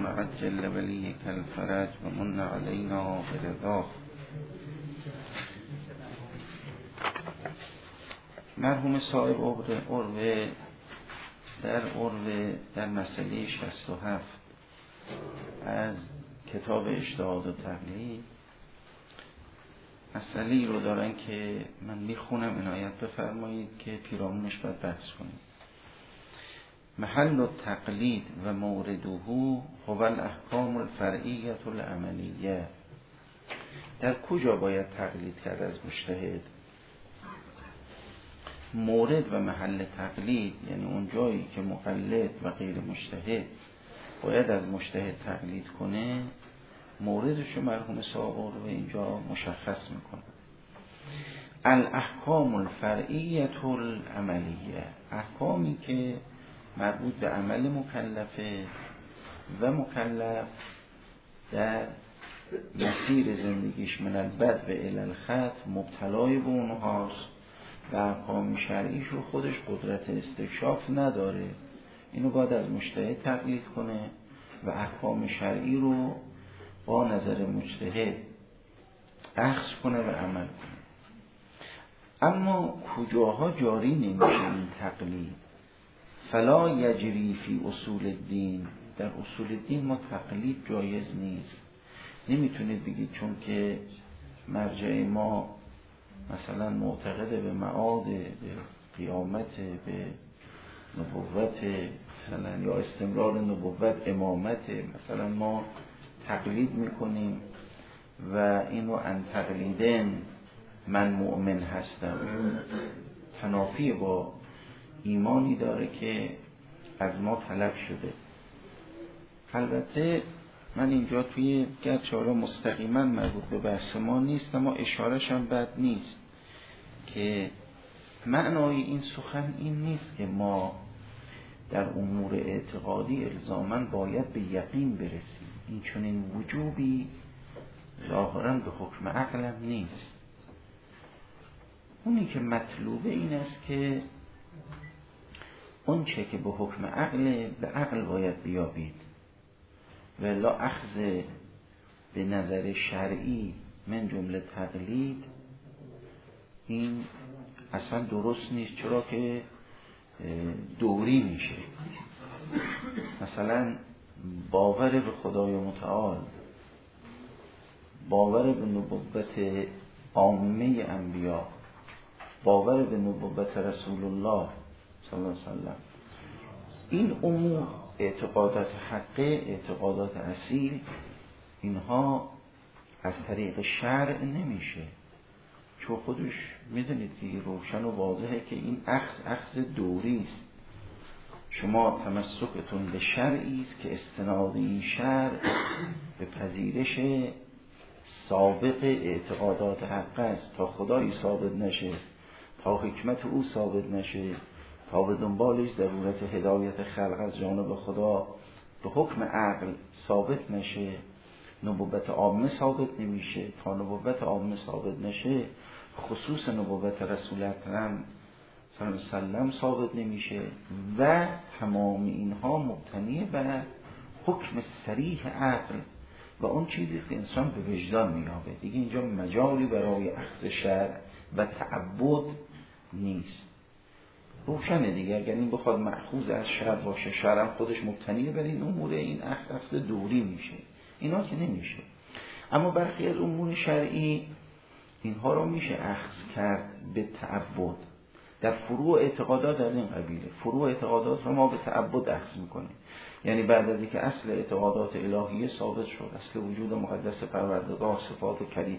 عجل ولیک الفرج و من علینا برضا. مرحوم صاحب عروه در مسئله 67 از کتاب اجتهاد و تقلید مسئله رو دارن که من میخونم، عنایت بفرمایید که پیرامونش باید بحث کنیم. محل التقلید و مورده هو الاحکام الفرعیه العملیه. در کجا باید تقلید کرد از مجتهد؟ مورد و محل تقلید یعنی اون جایی که مقلد و غیر مجتهد باید از مجتهد تقلید کنه، موردش رو مرحوم صاحب رو اینجا مشخص میکنه. الاحکام الفرعیه العملیه، احکامی که مربوط به عمل مکلفه و مکلف در مسیر زندگیش من البدء الی الختم مبتلای به اونهاست و احکام شرعیش رو خودش قدرت استکشاف نداره، اینو باید از مجتهد تقلید کنه و احکام شرعی رو با نظر مجتهد اخذ کنه و عمل کنه. اما کجاها جاری نمیشه این تقلید؟ فلا یجری فی اصول الدین، در اصول الدین ما تقلید جایز نیست. نمیتونید بگید چون که مرجع ما مثلا معتقده به معاد، به قیامت، به نبوت مثلا یا استمرار نبوت، امامت، مثلا ما تقلید میکنیم و اینو ان تقلیدن من مؤمن هستم، تنافی با ایمانی داره که از ما طلب شده. البته من اینجا توی گرچه حالا مستقیما مربوط به بحث ما نیست اما اشارش هم بد نیست که معنای این سخن این نیست که ما در امور اعتقادی الزاماً باید به یقین برسیم. این چنین وجوبی ظاهراً به حکم عقل هم نیست. اونی که مطلوبه این است که اون چه که به حکم عقل به عقل باید بیابید و الا اخذ به نظر شرعی من جمله تقلید این اصلا درست نیست، چرا که دوری میشه. مثلا باور به خدای متعال، باور به نبوت عامه انبیا، باور به نبوت رسول الله صلی الله علیه وسلم، این امور اعتقادات حقه، اعتقادات اصیل، اینها از طریق شرع نمیشه، چون خودش میدونید روشن و واضحه که این اخذ دوری است. شما تمسکتون به شرعی است که استناد این شرع به پذیرش سابق اعتقادات حق است تا خدایی ثابت نشه، تا حکمت او ثابت نشه، تا به دنبالش ضرورت هدایت خلق از جانب خدا به حکم عقل ثابت نشه، نبوت عامه ثابت نمیشه. تا نبوت عامه ثابت نشه خصوص نبوت رسول اکرم صلی الله علیه وسلم ثابت نمیشه و تمام اینها مبتنی بر حکم صریح عقل و اون چیزی که انسان به وجدان میابه. دیگه اینجا مجالی برای اخذ شرع و تعبد نیست. روشنه دیگه، اگر این بخواد مأخوذ از شرع باشه، شرع خودش مبتنی بر این اموره، این اخذ دوری میشه، اینا که نمیشه. اما برخی از امور شرعی اینها رو میشه اخذ کرد به تعبد. در فروع اعتقادات در این قبیله، فروع اعتقادات رو ما به تعبد اخذ میکنیم، یعنی بعد از اینکه اصل اعتقادات الهیه ثابت شد، اصل وجود مقدس پروردگار، صفات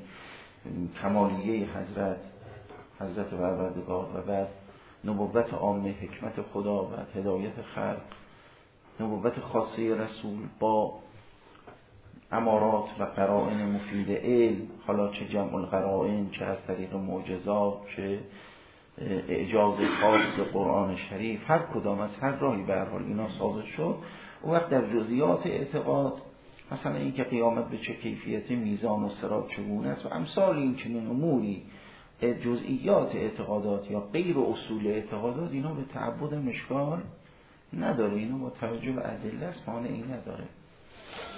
کمالیه حضرت پروردگار و بعد نبوت عامه، حکمت خدا و هدایت خلق، نبوت خاصه رسول با امارات و قرائن مفید علم، حالا چه جمع القرائن، چه از طریق معجزات، چه اعجاز خاص قرآن شریف، هر کدام از هر راهی به هر حال اینا ثابت شد. اون وقت در جزئیات اعتقاد، مثلا اینکه قیامت به چه کیفیت، میزان و صراط چگونه است و امثال این چنین اموری، جزئیات اعتقادات یا غیر اصول اعتقادات، اینا به تعبد مشکال نداره، اینا با توجه به ادله است، مانعی نداره.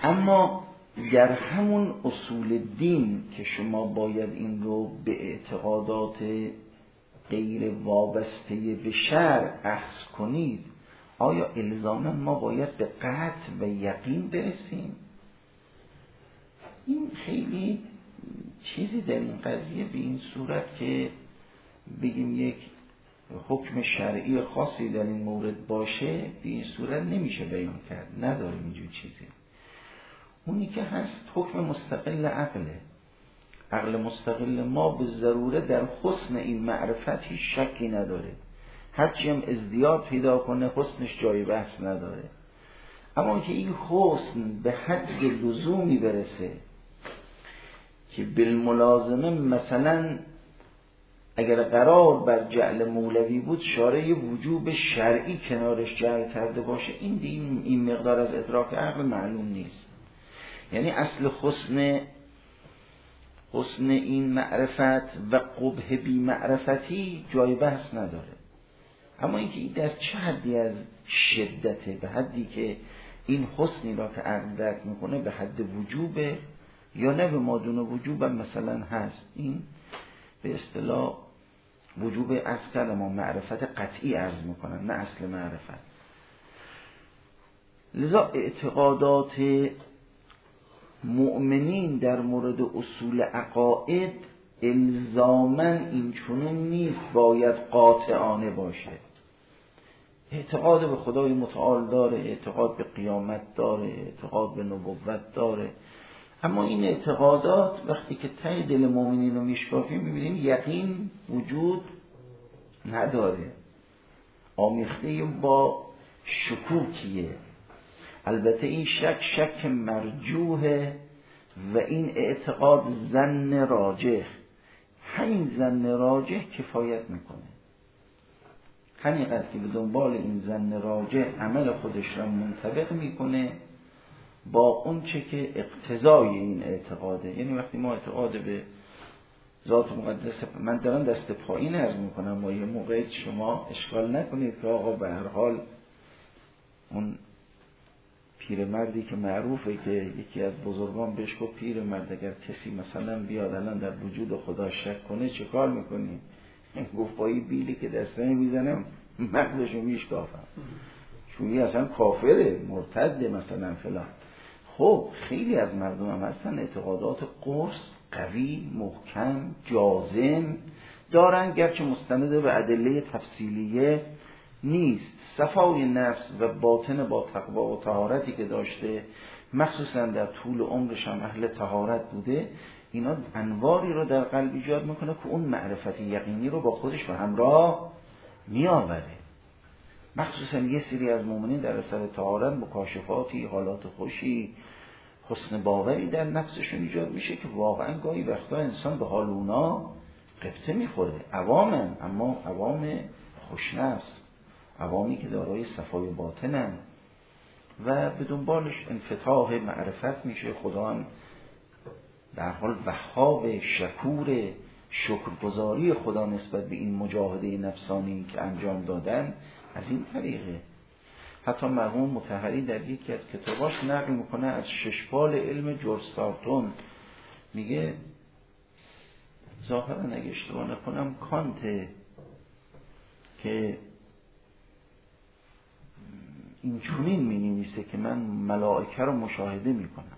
اما در همون اصول دین که شما باید این رو به اعتقادات غیر وابسته به شرع اخذ کنید، آیا الزاما ما باید به قطع و یقین برسیم؟ این خیلی چیزی در این قضیه به این صورت که بگیم یک حکم شرعی خاصی در این مورد باشه به این صورت نمیشه بیان کرد، نداره اینجور چیزی. اونی که هست حکم مستقل عقله. عقل مستقل ما به ضروره در حسن این معرفت هیچ شکی نداره، هرچی هم ازدیاد پیدا کنه حسنش جای بحث نداره. اما که این حسن به حد لزومی برسه که بالملازمه مثلا اگر قرار بر جعل مولوی بود شارع وجوب شرعی کنارش جعل کرده باشه، این مقدار از ادراک عقل معلوم نیست. یعنی اصل حسن این معرفت و قبح بی معرفتی جای بحث نداره. اما اینکه این در چه حدی از شدته، به حدی که این حسنی را که عقل درک میکنه به حد وجوبه یا نه به مادون وجوب مثلا هست، این به اصطلاح وجوب اصل ما معرفت قطعی عرض میکنن، نه اصل معرفت. لذا اعتقادات مؤمنین در مورد اصول عقاید الزاماً این چنین نیست باید قاطعانه باشه. اعتقاد به خدای متعال داره، اعتقاد به قیامت داره، اعتقاد به نبوت داره، اما این اعتقادات وقتی که ته دل مؤمنین رو میشکافیم میبینیم یقین وجود نداره، آمیخته با شکوکیه. البته این شک مرجوه و این اعتقاد ظن راجح. همین ظن راجح کفایت میکنه، همینقدر که به دنبال این ظن راجح عمل خودش را منطبق میکنه با اون چه که اقتضای این اعتقاده. یعنی وقتی ما اعتقاد به ذات مقدس، من دارم دست پایین عرض میکنم و یه موقع شما اشکال نکنید که آقا به هر حال اون پیرمردی که معروفه که یکی از بزرگان بهش گفت پیرمرد اگر کسی مثلا بیاد الان در وجود خدا شک کنه چه کار میکنی؟ گفت با این بیلی که دسته میزنم مغزشو میشکافم، چونی اصلا کافره مرتده مثلا فلان. خب خیلی از مردم هم هستن اعتقادات قرص قوی محکم جازم دارن، گرچه مستند به ادله تفصیلیه نیست. صفای نفس و باطن با تقوا و طهارتی که داشته، مخصوصا در طول عمرش هم اهل طهارت بوده، اینا انواری رو در قلب ایجاد میکنه که اون معرفت یقینی رو با خودش به همراه میآوره. مخصوصا یه سری از مؤمنین در اثر طهارت مکاشفاتی، حالات خوشی، حسن باوری در نفسشون ایجاد میشه که واقعا گاهی وقتا انسان به حال اونا قبطه میخوره. عوامن، اما عوام خوشنفس، عوامی که دارای صفای باطنن و به دنبالش انفتاح معرفت میشه. خدا هم در حال وهاب شکور، شکرگزاری خدا نسبت به این مجاهده نفسانی که انجام دادن از این طریقه. حتی مرحوم مطهری در یکی از کتاباش نقل میکنه از ششپال علم جورستارتون، میگه ظاهرا اگه اشتباه نکنم کانت که این چونین می نویسه که من ملائکه رو مشاهده می کنم.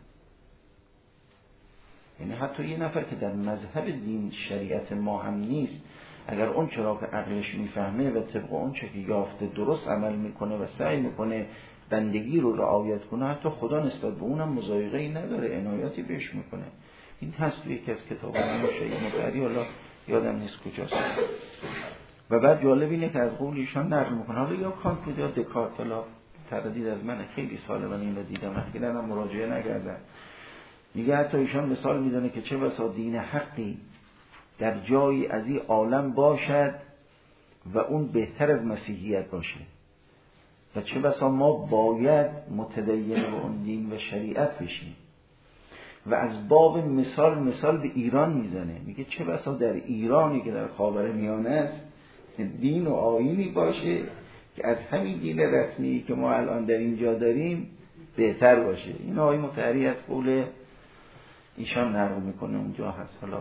یعنی حتی یه نفر که در مذهب دین شریعت ما هم نیست، اگر اون چرا که عقلش میفهمه و طبق اون چه که یافته درست عمل میکنه و سعی میکنه بندگی رو رعایت کنه، حتی خدا نسبت به اونم مضایقه‌ای نداره، عنایتی بهش میکنه. این هست توی یکی از کتابان شیخ مطهری، حالا یادم نیست کجاست. و بعد جالب اینه که از قول ایشان نقل میکنه، حالا یا کانت بود یا دکارت، حالا تردید از من، خیلی ساله من این رو دیدم، اخیراً هم مراجعه نکردم. میگه حتی ایشان مثال میزنه که چه بسا دین حقی در جایی از این عالم باشد و اون بهتر از مسیحیت باشه و چه بسا ما باید متدین به اون دین و شریعت بشیم. و از باب مثال به ایران میزنه، میگه چه بسا در ایرانی که در خاورمیانه است دین و آیینی باشه که از همین دین رسمی که ما الان در اینجا داریم بهتر باشه. این آقای مطهری از قول ایشان نقل میکنه اونجا هست. حالا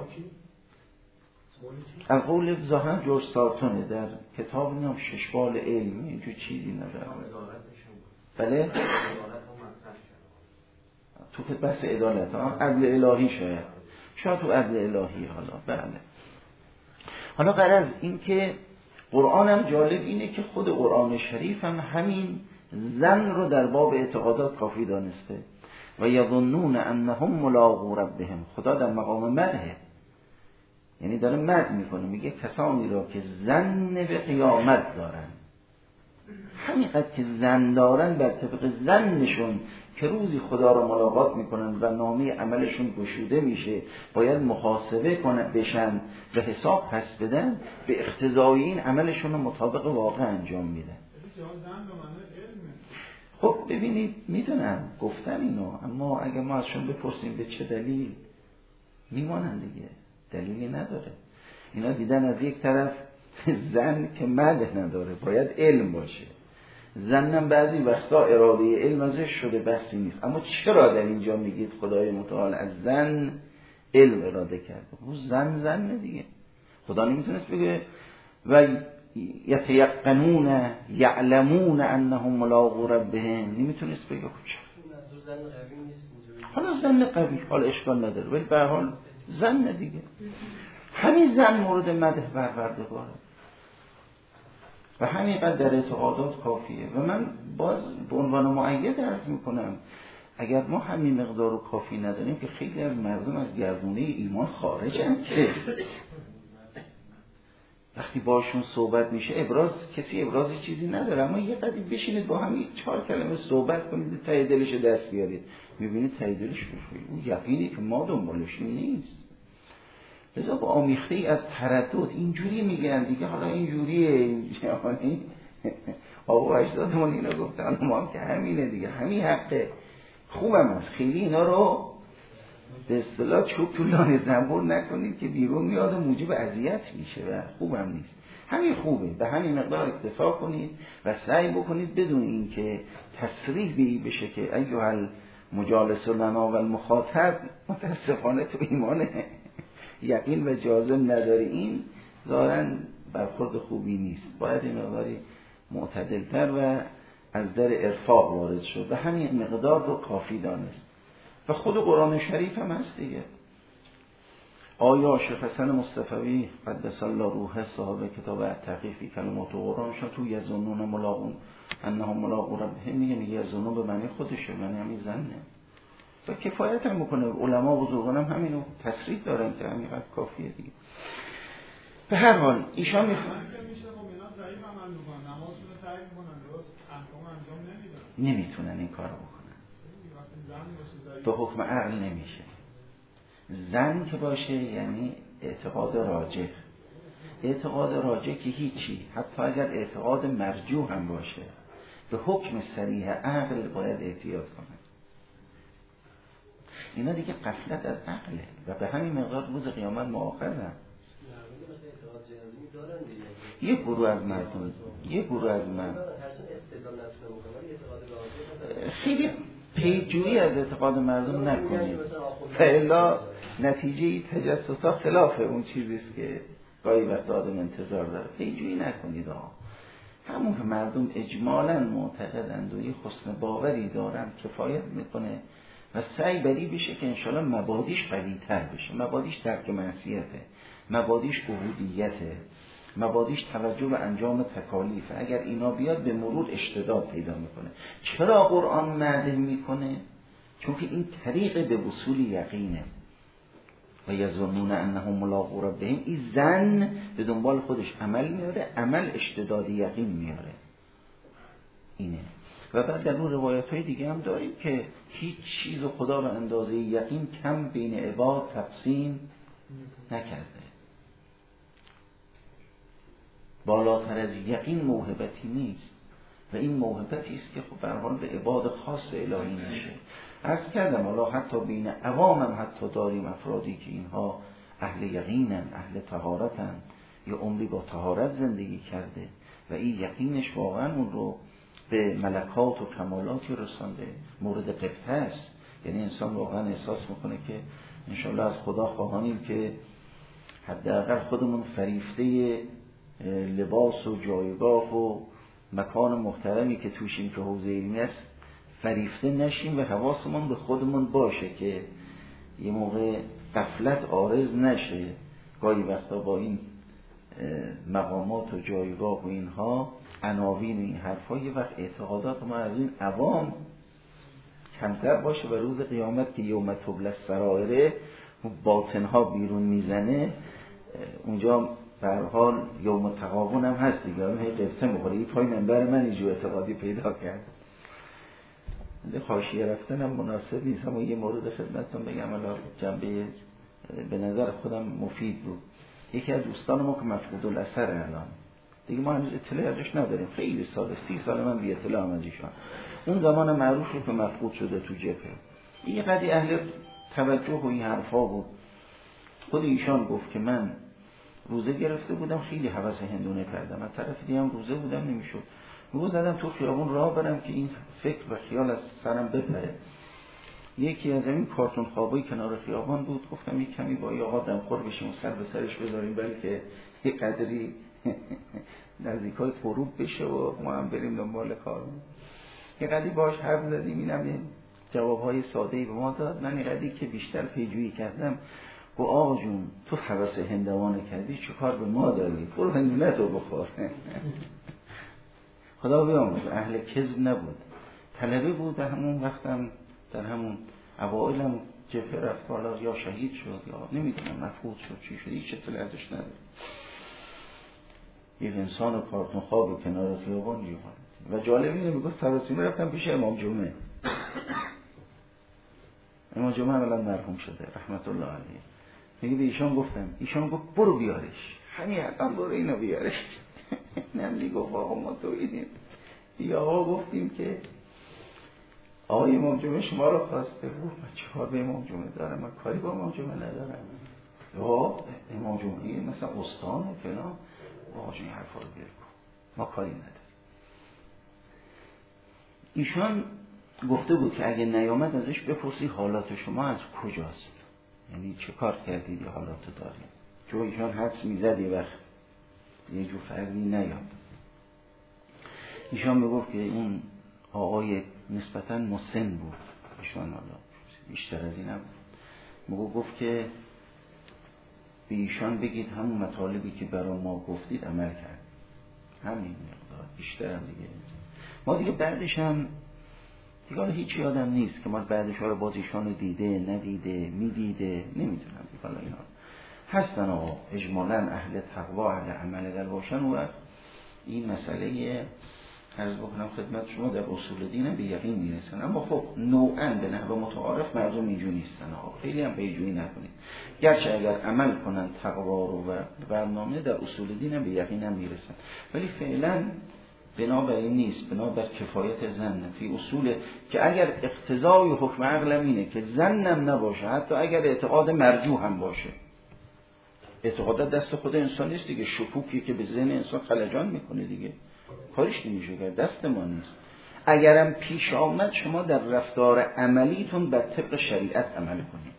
از قول ظاهرا جورج سارتونه در کتاب نام ششبال علم، اینجور چیزی نداره. بله تو بحث عدالت عدل الهی شاید تو عدل الهی. حالا بله. حالا غرض این که قرآن هم جالب اینه که خود قرآن شریف هم همین ظن رو در باب اعتقادات کافی دانسته. و یظنون انهم ملاقو ربهم. خدا در مقام مدحه، یعنی داره مدح میکنه، میگه کسانی را که ظن به قیامت دارن، همینقدر که ظن دارن بر طبق ظنشون که روزی خدا را ملاقات میکنن و نامه عملشون گشوده میشه، باید محاسبه کنن بشن و حساب پس بدن، به اقتضای این عملشون رو مطابق واقع انجام میدن. خب ببینید میدونم گفتن اینو، اما اگه ما ازشون بپرسیم به چه دلیل، میمانن دیگه، دلیلی نداره. اینا دیدن از یک طرف ظن که مدح نداره، باید علم باشه. ظنم بعضی وقتا اراده علم ازش شده، بحثی نیست. اما چرا در اینجا میگید خدای متعال از ظن علم اراده کرده؟ اون ظن دیگه. خدا نمیتونست بگه و یتیقنون یعلمون انهم ملاقو ربهم، نمیتونست بگه خب چرا؟ حالا ظن قوی، حالا اشکال نداره، ولی به هر حال ظن دیگه. همین ظن مورد مدح پروردگاره و همینقدر در اعتقادات کافیه. و من باز به عنوان مؤید عرض میکنم اگر ما همین مقدار رو کافی نداریم که خیلی از مردم از گردونه ایمان خارجن، که وقتی باشون صحبت میشه کسی ابراز چیزی نداره، اما یه قدری بشینید با همین 4 کلمه صحبت کنید ته دلش دست بیارید، میبینید ته دلش اون یقینی که ما دنبالش نیست. لذا با آمیخته ای از تردد اینجوری میگن دیگه. حالا اینجوریه آقا اجدادمون اینا گفتن، ما هم که همینه دیگه، همین حقه. خوبم هست خیلی اینا رو به اصطلاح چوب تو لانه زنبور نکنید که بیرون میاد و موجب اذیت میشه و خوبم نیست. همین خوبه، به همین مقدار اکتفا کنید و سعی بکنید بدون این که تصریح به بشه که ایها المجالس لنا و المخاطب متاسفانه تو ایمان یقین و جازم نداری، این ظاهراً برخورد خوبی نیست. باید این مقداری معتدلتر و از در ارفاق وارد شد و همین مقدار رو کافی دانست. و خود قرآن شریف هم هست دیگه. آیا شیخ حسن مصطفی قدس الله روحه صاحب کتاب تحقیقی کلمات قرآنشون تو یظنون ملاقون انهم ملاقو ربهم میگه یظنون به معنی خودشه، معنی همین ظنه و کفایت هم میکنه. علما بزرگان هم همینو تصریح دارن که همینقدر کافیه دیگه. به هر حال ایشان نمیتونن این کارو بکنن، به حکم عقل نمیشه. ظن که باشه یعنی اعتقاد راجح. اعتقاد راجح که هیچی، حتی اگر اعتقاد مرجوح هم باشه، به حکم صریح عقل باید احتیاط کنه. اینا دیگه غفلت از عقله و به همین مقدار روز قیامت مؤاخذن. یه گروه از مردم خیلی پیجویی از اعتقاد مردم نکنید، فعلا نتیجه تجسسا خلاف اون چیزیست که گاهی وقت آدم انتظار داره. پیجویی نکنید. همون که مردم اجمالاً معتقدند و یه حسن باوری دارن کفایت میکنه و سعی بری بشه که انشالله مبادیش قوی تر بشه. مبادیش ترک معصیته، مبادیش عبودیته، مبادیش توجه به انجام تکالیف. اگر اینا بیاد به مرور اشتداد پیدا میکنه. چرا قرآن مدح میکنه؟ چون که این طریق به وصول یقینه. و یظنون انهم ملاقو ربهم، این ظن به دنبال خودش عمل میاره، عمل اشتداد یقین میاره. اینه. و بعد در اون روایت های دیگه هم داریم که هیچ چیز خدا به اندازه یقین کم بین عباد تقسیم نکرده. بالاتر از یقین موهبتی نیست و این موهبتی است که خب به هر حال به عباد خاص الهی میشه. عرض کردم حالا حتی بین عوام هم حتی داریم افرادی که اینها اهل یقینن، اهل طهارتن، یا عمری با طهارت زندگی کرده و این یقینش واقعا اون رو به ملکات و کمالاتی رسانده. مورد قبطه است، یعنی انسان واقعا احساس میکنه که انشاءالله از خدا خواهانیم که حداقل خودمون فریفته لباس و جایگاه و مکان محترمی که توشیم که حوزه علمی است فریفته نشیم و حواسمون به خودمون باشه که یه موقع غفلت عارض نشه. گاهی وقتا با این مقامات و جایگاه و اینها عناوین و این حرفا یه وقت اعتقادات ما از این عوام کمتر باشه و روز قیامت که یوم تبلی السرائر باطنها بیرون میزنه اونجا به هر حال یوم تغابن هم هست دیگه. اون هی قبطه میخوره این پای منبر من اینجور اعتقادی پیدا کرد. حاشیه رفتن هم مناسب نیست، اما یه مورد خدمتتون بگم الان جنبه به نظر خودم مفید بود. یکی از دوستان ما که مفقود الاثر الان دیگه ما هنوز اطلاعی ازش نداریم، خیلی سال 30 سال من بی اطلاع از ایشان. اون زمان معروف رو که مفقود شده تو جبهه، این قضیه اهل توجه و این حرفا بود. خود ایشان گفت که من روزه گرفته بودم، خیلی هوس هندونه کردم، از طرف دیگه هم روزه بودم نمیشد. روز زدم تو خیابون راه برم که این فکر و خیال از سرم بپره. یکی از این کارتون خوابای کنار خیابان بود، گفتم یک کمی با آقا دمخور بشیم و سر به سرش بذاریم بلکه یک قدری نزدیکای غروب بشه و ما هم بریم دنبال کارمون. یک قدری باهاش حرف زدیم، اینم جوابهای ساده‌ای به ما داد. من یک قدری که بیشتر پیجویی کردم گفت آقا جون تو هوس هندوانه کردی چه کار به ما داری؟ برو هندونه تو بخور. خدا بیامرز اهل کذب نبود، طلبه بود. همون وقتم در همون اوایلم جبهه رفت بالا، یا شهید شد یا نمیدونم مفقود شد چی شد، هیچ اطلاعی ازش نداره. یک انسان کارتون خواب کنار خیابان جیوان. و جالب اینه میگفت سراسیمه رفتم پیش امام جمعه. امام جمعه اولا مرحوم شده رحمت الله علیه. میگه به ایشان گفتم، ایشان گفت برو بیارش، همین حقا برو اینو بیارش. نملی گفت آقا ما تو اینیم. یا آقا گفتیم که آقای امام جمعه شما رو خواسته. بود من چه کار به امام جمعه دارم؟ من کاری با امام جمعه ندارم. یا امام جمعه مثلا استانه فلان، آقا این حرفا رو بیار کن، ما کاری نداریم. ایشان گفته بود که اگه نیامد ازش بپرسی حالات شما از کجاست، یعنی چه کار کردید یا حالات دارید. چون ایشان حدس میزد یه وقت یه جو فردی نیاد. ایشان میگفت که اون آقای نسبتاً مسن بود، ایشان حالا بیشتر از این نبود. گفت که به ایشان بگید همون مطالبی که برای ما گفتید عمل کرد، همین مقدار، بیشتر هم دیگه. ما دیگه بعدش هم دیگه هیچ یادم نیست که ما بعدش ها باز ایشان رو دیده ندیده میدیده نمیدونم دیگه اینا هستن. آقا اجمالاً اهل تقوا اهل عمل اگر باشن و این مسئله عرض بکنم خدمت شما در اصول دین به یقین میرسن. اما خب نوعاً به نحو متعارف مردم اینجوری نیستن. آقا خیلی هم پیجویی نکنید، گرچه اگر عمل کنن تقوا رو و برنامه در اصول دین هم به یقین هم میرسن، ولی فعلاً بنابر این نیست، بنابر کفایت زن فی اصول که اگر اقتضای حکم عقلم اینه که زنم نباشه، حتی اگر اعتقاد مرجوح هم باشه. اعتقادات دست خود انسان نیست دیگه، شکوکی که به ذهن انسان خلجان میکنه دیگه، کارش نمیشه کرد، دست ما نیست. اگرم پیش آمد شما در رفتار عملیتون بر طبق شریعت عمل کنید.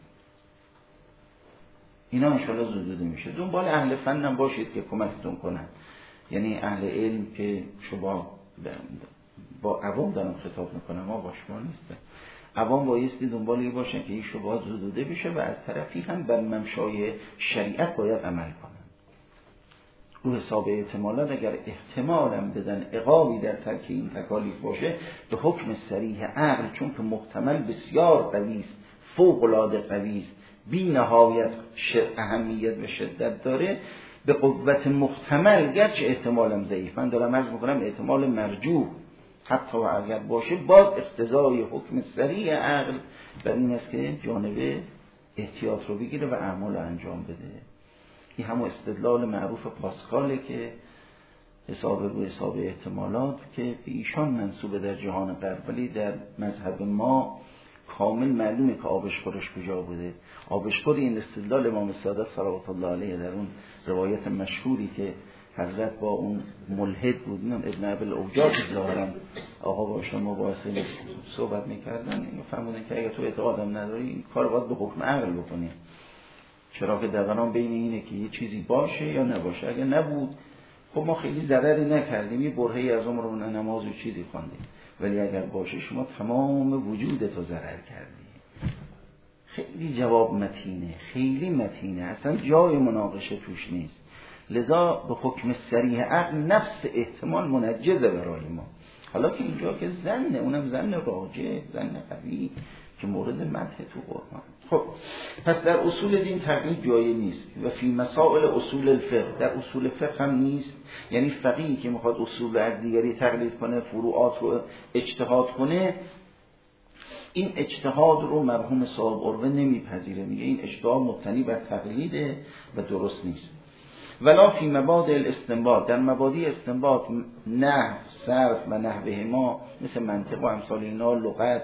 اینا انشاءالله زودوده میشه. دنبال اهل فن هم باشید که کمکتون کنن، یعنی اهل علم که شما با عوام دارم خطاب میکنم، ما با شما نیستم. عوام بایستی دنبالی باشن که این شبهات زدوده بشه و از طرفی هم بر ممشای شریعت باید عمل کنن. رو حساب احتمالات اگر احتمالم بدن عقابی در ترک این تکالیف باشه، به حکم صریح عقل، چون که محتمل بسیار قویست، فوق العاده قویست، بی نهایت اهمیت و شدت داره، به قوت محتمل گرچه احتمالم ضعیف، من دارم عرض میکنم احتمال مرجوح حتی اگر باشه، باز اقتضای حکم صریح عقل بر این است که جانب احتیاط رو بگیره و اعمال رو انجام بده. این همون استدلال معروف پاسکاله که حساب احتمالات که به ایشان منسوبه در جهان غرب، ولی در مذهب ما کامل معلومه که آبشخورش کجا بوده. آبشخور این استدلال امام صادق صلوات الله علیه در اون روایت مشهوری که حضرت با اون ملحد بود، اینم ابن ابل اوجاج ظاهرا آقا با شما مباحثه صحبت میکردن، اینو فرمودن که اگه تو اعتقادم نداری این کار باید به حکم عقل بکنی، چرا که دقیقاً بین اینه که یه چیزی باشه یا نباشه. اگه نبود خب ما خیلی ضرری نکردیم، یه برهه‌ای از عمرمون نماز و چیزی خواندیم، ولی اگر باشه شما تمام وجودتو ضرر کردی. خیلی جواب متینه، خیلی متینه، اصلا جای مناقشه توش نیست. لذا به حکم صریح عقل نفس احتمال منجزه برای ما. حالا که اینجا که زنه، اونم زن راجع، زن قوی که مورد مدح تو قرآن. خب پس در اصول دین تقلید جای نیست و فی مسائل اصول الفقه، در اصول فقه هم نیست. یعنی فقیهی که میخواد اصول از دیگری تقلید کنه، فروعات رو اجتهاد کنه، این اجتهاد رو مرحوم صاحب قروه نمیپذیره، میگه این اجتهاد مبتنی بر تقلیده و درست نیست. ولا فی مبادئ الاستنباط، در مبادی استنباط نحو، صرف و نحوه ما مثل منطق و امثال اینا، لغت،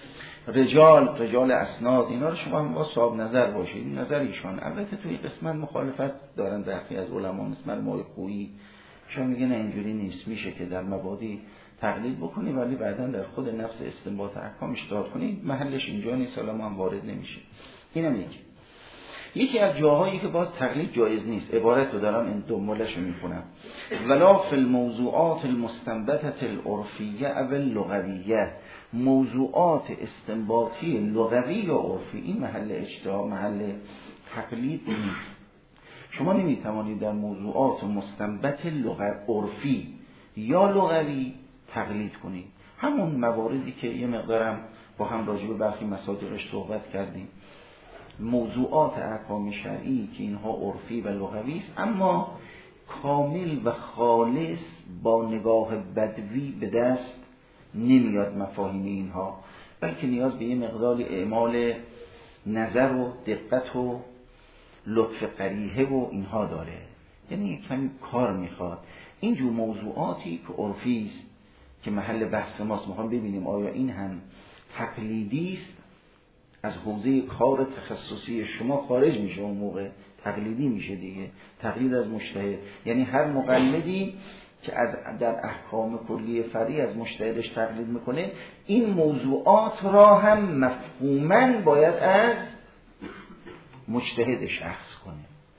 رجال اسناد، اینا رو شما هم با صاحب نظر باشید. این نظر ایشان البته توی قسمت مخالفت دارن برخی از علما مثل مایقویی، شما میگن اینجوری نیست، میشه که در مبادی تقلید بکنی ولی بعداً در خود نفس استنباط احکام اجتهاد کنی، محلش اینجا نیست، حالا ما هم وارد نمیشه. اینم یکی از جاهایی که باز تقلید جایز نیست، عبارت رو دارم این دنبالش رو میخونم. ولا فی الموضوعات المستنبطه العرفیه او اللغویه، موضوعات استنباطی لغوی یا عرفی این محل اجتهاد، محل تقلید نیست. شما نمیتوانید در موضوعات مستنبط عرفی یا لغوی تقلید کنید. همون مواردی که یه مقدارم با هم راجع به برخی مصادیقش صحبت کردیم، موضوعات احکام شرعی که اینها عرفی و لغوی است، اما کامل و خالص با نگاه بدوی به دست نمیاد مفاهیم اینها، بلکه نیاز به یه مقدار اعمال نظر و دقت و لطف قریحه و اینها داره، یعنی یک کمی کار میخواد. اینجور موضوعاتی که عرفی است که محل بحث ماست، میخوام ببینیم آیا این هم تقلیدی است، از حوزه کار تخصصی شما خارج میشه، اون موقع تقلیدی میشه دیگه. تقلید از مجتهد یعنی هر مقلدی که در احکام کلی فرعی از مجتهدش تقلید میکنه، این موضوعات را هم مفهوماً باید از مجتهدش اخذ کنه.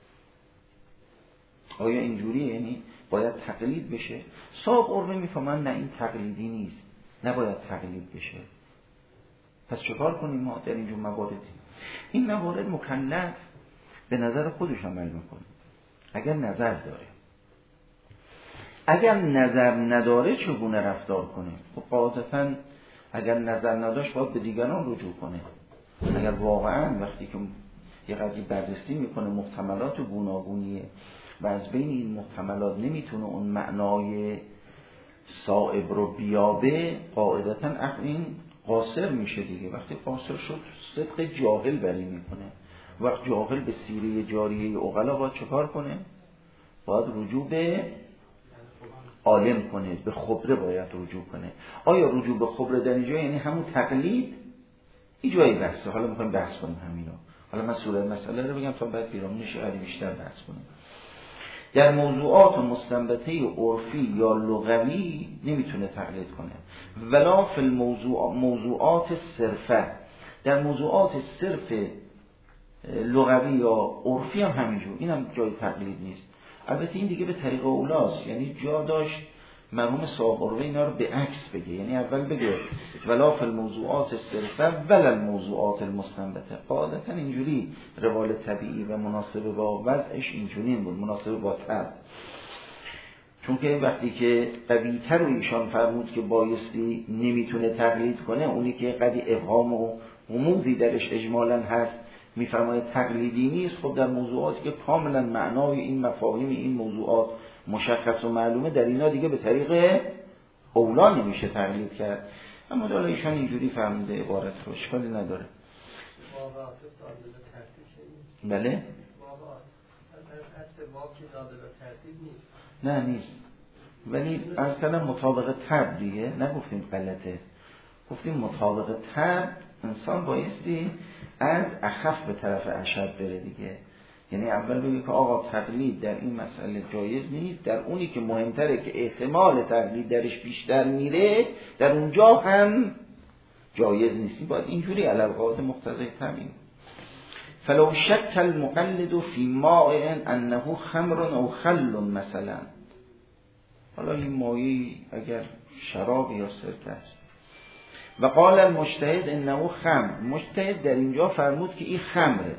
آیا اینجوریه؟ یعنی باید تقلید بشه؟ صاحب قروه میفهمن نه این تقلیدی نیست، نباید تقلید بشه. پس چکار کنیم ما در اینجور مواردی؟ این موارد مکلف به نظر خودش عمل میکنه اگر نظر داره. اگر نظر نداره چگونه رفتار کنه؟ خب قاعدتاً اگر نظر نداشت باید به دیگران رجوع کنه. اگر واقعاً وقتی که یه قضیه بررسی میکنه محتملات گوناگونیه و از بین این محتملات نمیتونه اون معنای صائب رو بیابه، قاعدتاً این قاصر میشه دیگه. وقتی قاصر شد صدق جاهل بری میکنه. وقت جاهل به سیره جاریه عقلا باید چکار کنه؟ باید رجوع به عالم کنه، به خبره باید رجوع کنه. آیا رجوع به خبره در اینجا یعنی همون تقلید؟ این جایی بحثه، حالا میخوایم بحث کنیم همینو. حالا من سوره مسئله رو بگم تا بعد پیرامونش خیلی بیشتر بحث کنیم. در موضوعات مستنبطه عرفی یا لغوی نمیتونه تقلید کنه. ولا فی موضوعات صرفه، در موضوعات صرف لغوی یا عرفی هم همینجور، این هم جای تقلید نیست. البته این دیگه به طریق اولاست، یعنی جا داشت مرحوم صاحب قروه اینا رو به عکس بگه، یعنی اول بگه ولا فی الموضوعات صرفه ولا الموضوعات المستنبطه. قاعدتا اینجوری روال طبیعی و مناسب با وضعش اینجوری بود، مناسب با طبع. چون که وقتی که قوی‌تر رو ایشان فرمود که بایستی نمیتونه تقلید کنه، اونی که قدی ابهام و غموضی درش اجمالاً هست میفرماید تقلیدی نیست، خب در موضوعاتی که کاملا معنای این مفاهیم این موضوعات مشخص و معلومه، در اینا دیگه به طریق اولا نمیشه تقلید کرد. اما حالا ایشان اینجوری فهمیده عبارت رو، اشکالی نداره. بله؟ نه نیست، ولی از کلم مطابق طبع دیگه، نگفتیم غلطه، گفتیم مطابق طبع. انسان بایستی از اخف به طرف اشد بره دیگه، یعنی اول بگه که آقا تقلید در این مسئله جایز نیست، در اونی که مهمتره که احتمال تقلید درش بیشتر میره در اونجا هم جایز نیستی. باید اینجوری علی القاعده مقتضی تمیم. فلو شک المقلد فی ماء انه خمر او خل مثلا، حالا این مایی اگر شراب یا سرکه است، و قال المجتهد انه خمر، مجتهد در اینجا فرمود که این خمره،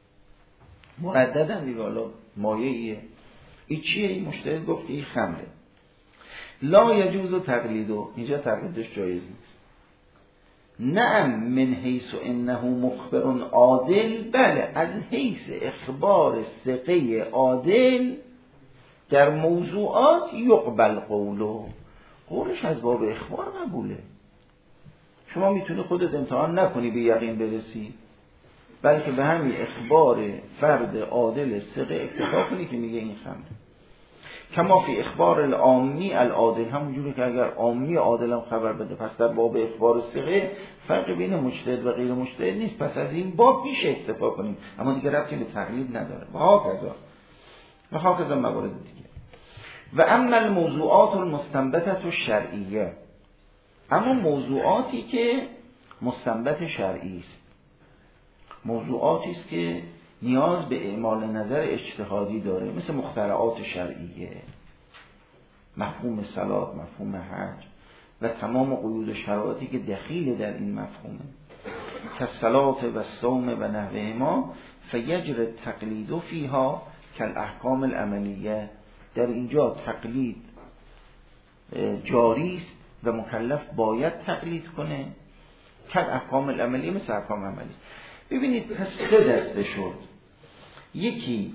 مرددن دیگه، حالا مایه این چیه؟ این مجتهد گفت که این خمره. لا یجوز تقلیدو، اینجا تقلیدش جایز نیست. نعم من حیث انه مخبر عادل، بله از حیث اخبار ثقه عادل در موضوعات یقبل قولش از باب اخبار قبوله. شما میتونی خودت امتحان نکنی به یقین برسی، بلکه به همین اخبار فرد عادل ثقه اکتفا کنی که میگه این خمره. کما فی اخبار العامی العادل، همونجوری که اگر عامی عادل هم خبر بده، پس در باب اخبار ثقه فرق بین مجتهد و غیر مجتهد نیست، پس از این باب میشه اکتفا کنیم، اما دیگه ربطی به تقلید نداره. و هاکذا موارد دیگه. و اما الموضوعات المستنبطه الشرعیه، اما موضوعاتی که مستنبط شرعی است، موضوعاتی است که نیاز به اعمال نظر اجتهادی داره، مثل مخترعات شرعیه، مفهوم صلات، مفهوم حج و تمام قیود و شرایطی که دخیل در این مفهومه، که صلات و صوم و نحوهما، فیجر تقلید فیها کالاحکام العملیه، در اینجا تقلید جاری است و مکلف باید تقلید کنه، کالاحکام العملیه، مثل احکام عملی. ببینید پس سه دسته شد، یکی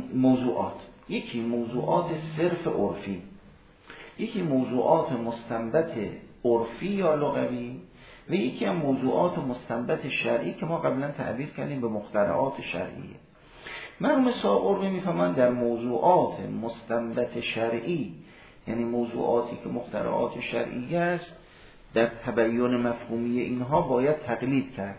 موضوعات صرف عرفی، یکی موضوعات مستنبط عرفی یا لغوی، و یکی هم موضوعات مستنبط شرعی که ما قبلا تعبیر کردیم به مخترعات شرعیه. مرحوم ساغر میفهمن در موضوعات مستنبط شرعی، یعنی موضوعاتی که مخترعات شرعیه است، در تبیین مفهومی اینها باید تقلید کرد.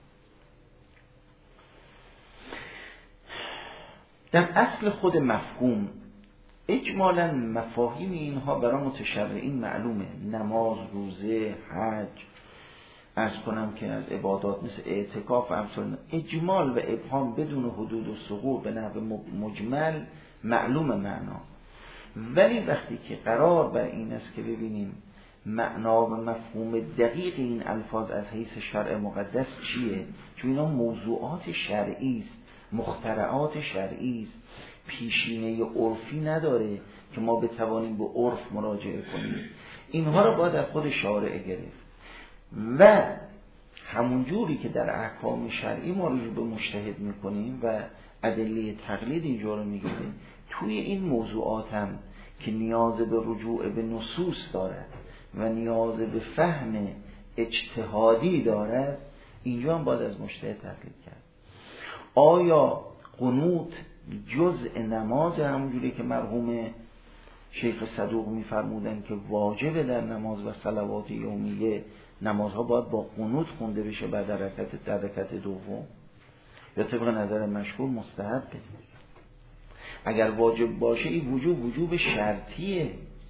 در اصل خود مفهوم اجمالاً مفاهیم اینها برای متشرعین معلومه، نماز، روزه، حج، عرض کنم که از عبادات مثل اعتکاف و امثال، اجمال و ابهام بدون حدود و ثغور به نحو مجمل معلوم معنا. ولی وقتی که قرار بر این است که ببینیم معنا و مفهوم دقیق این الفاظ از حیث شرع مقدس چیه، چون اینا موضوعات شرعی است، مخترعات شرعی است، پیشینه عرفی نداره که ما بتوانیم به عرف مراجعه کنیم، اینها رو باید از خود شارع گرفت. و همون جوری که در احکام شرعی ما رجوع به مجتهد میکنیم و ادله تقلید اینجا رو میگیریم، توی این موضوعات هم که نیاز به رجوع به نصوص دارد و نیاز به فهم اجتهادی دارد، اینجا هم باید از مجتهد تقلید کرد. آیا قنوت جزء نماز، همونجوری که مرحوم شیخ صدوق میفرمودن که واجب در نماز و صلوات یومیه نمازها باید با قنوت خونده بشه بعد در رکعت دوم، یا طبق نظر مشهور مستحبه؟ اگر واجب باشه این وجوب شرطیه،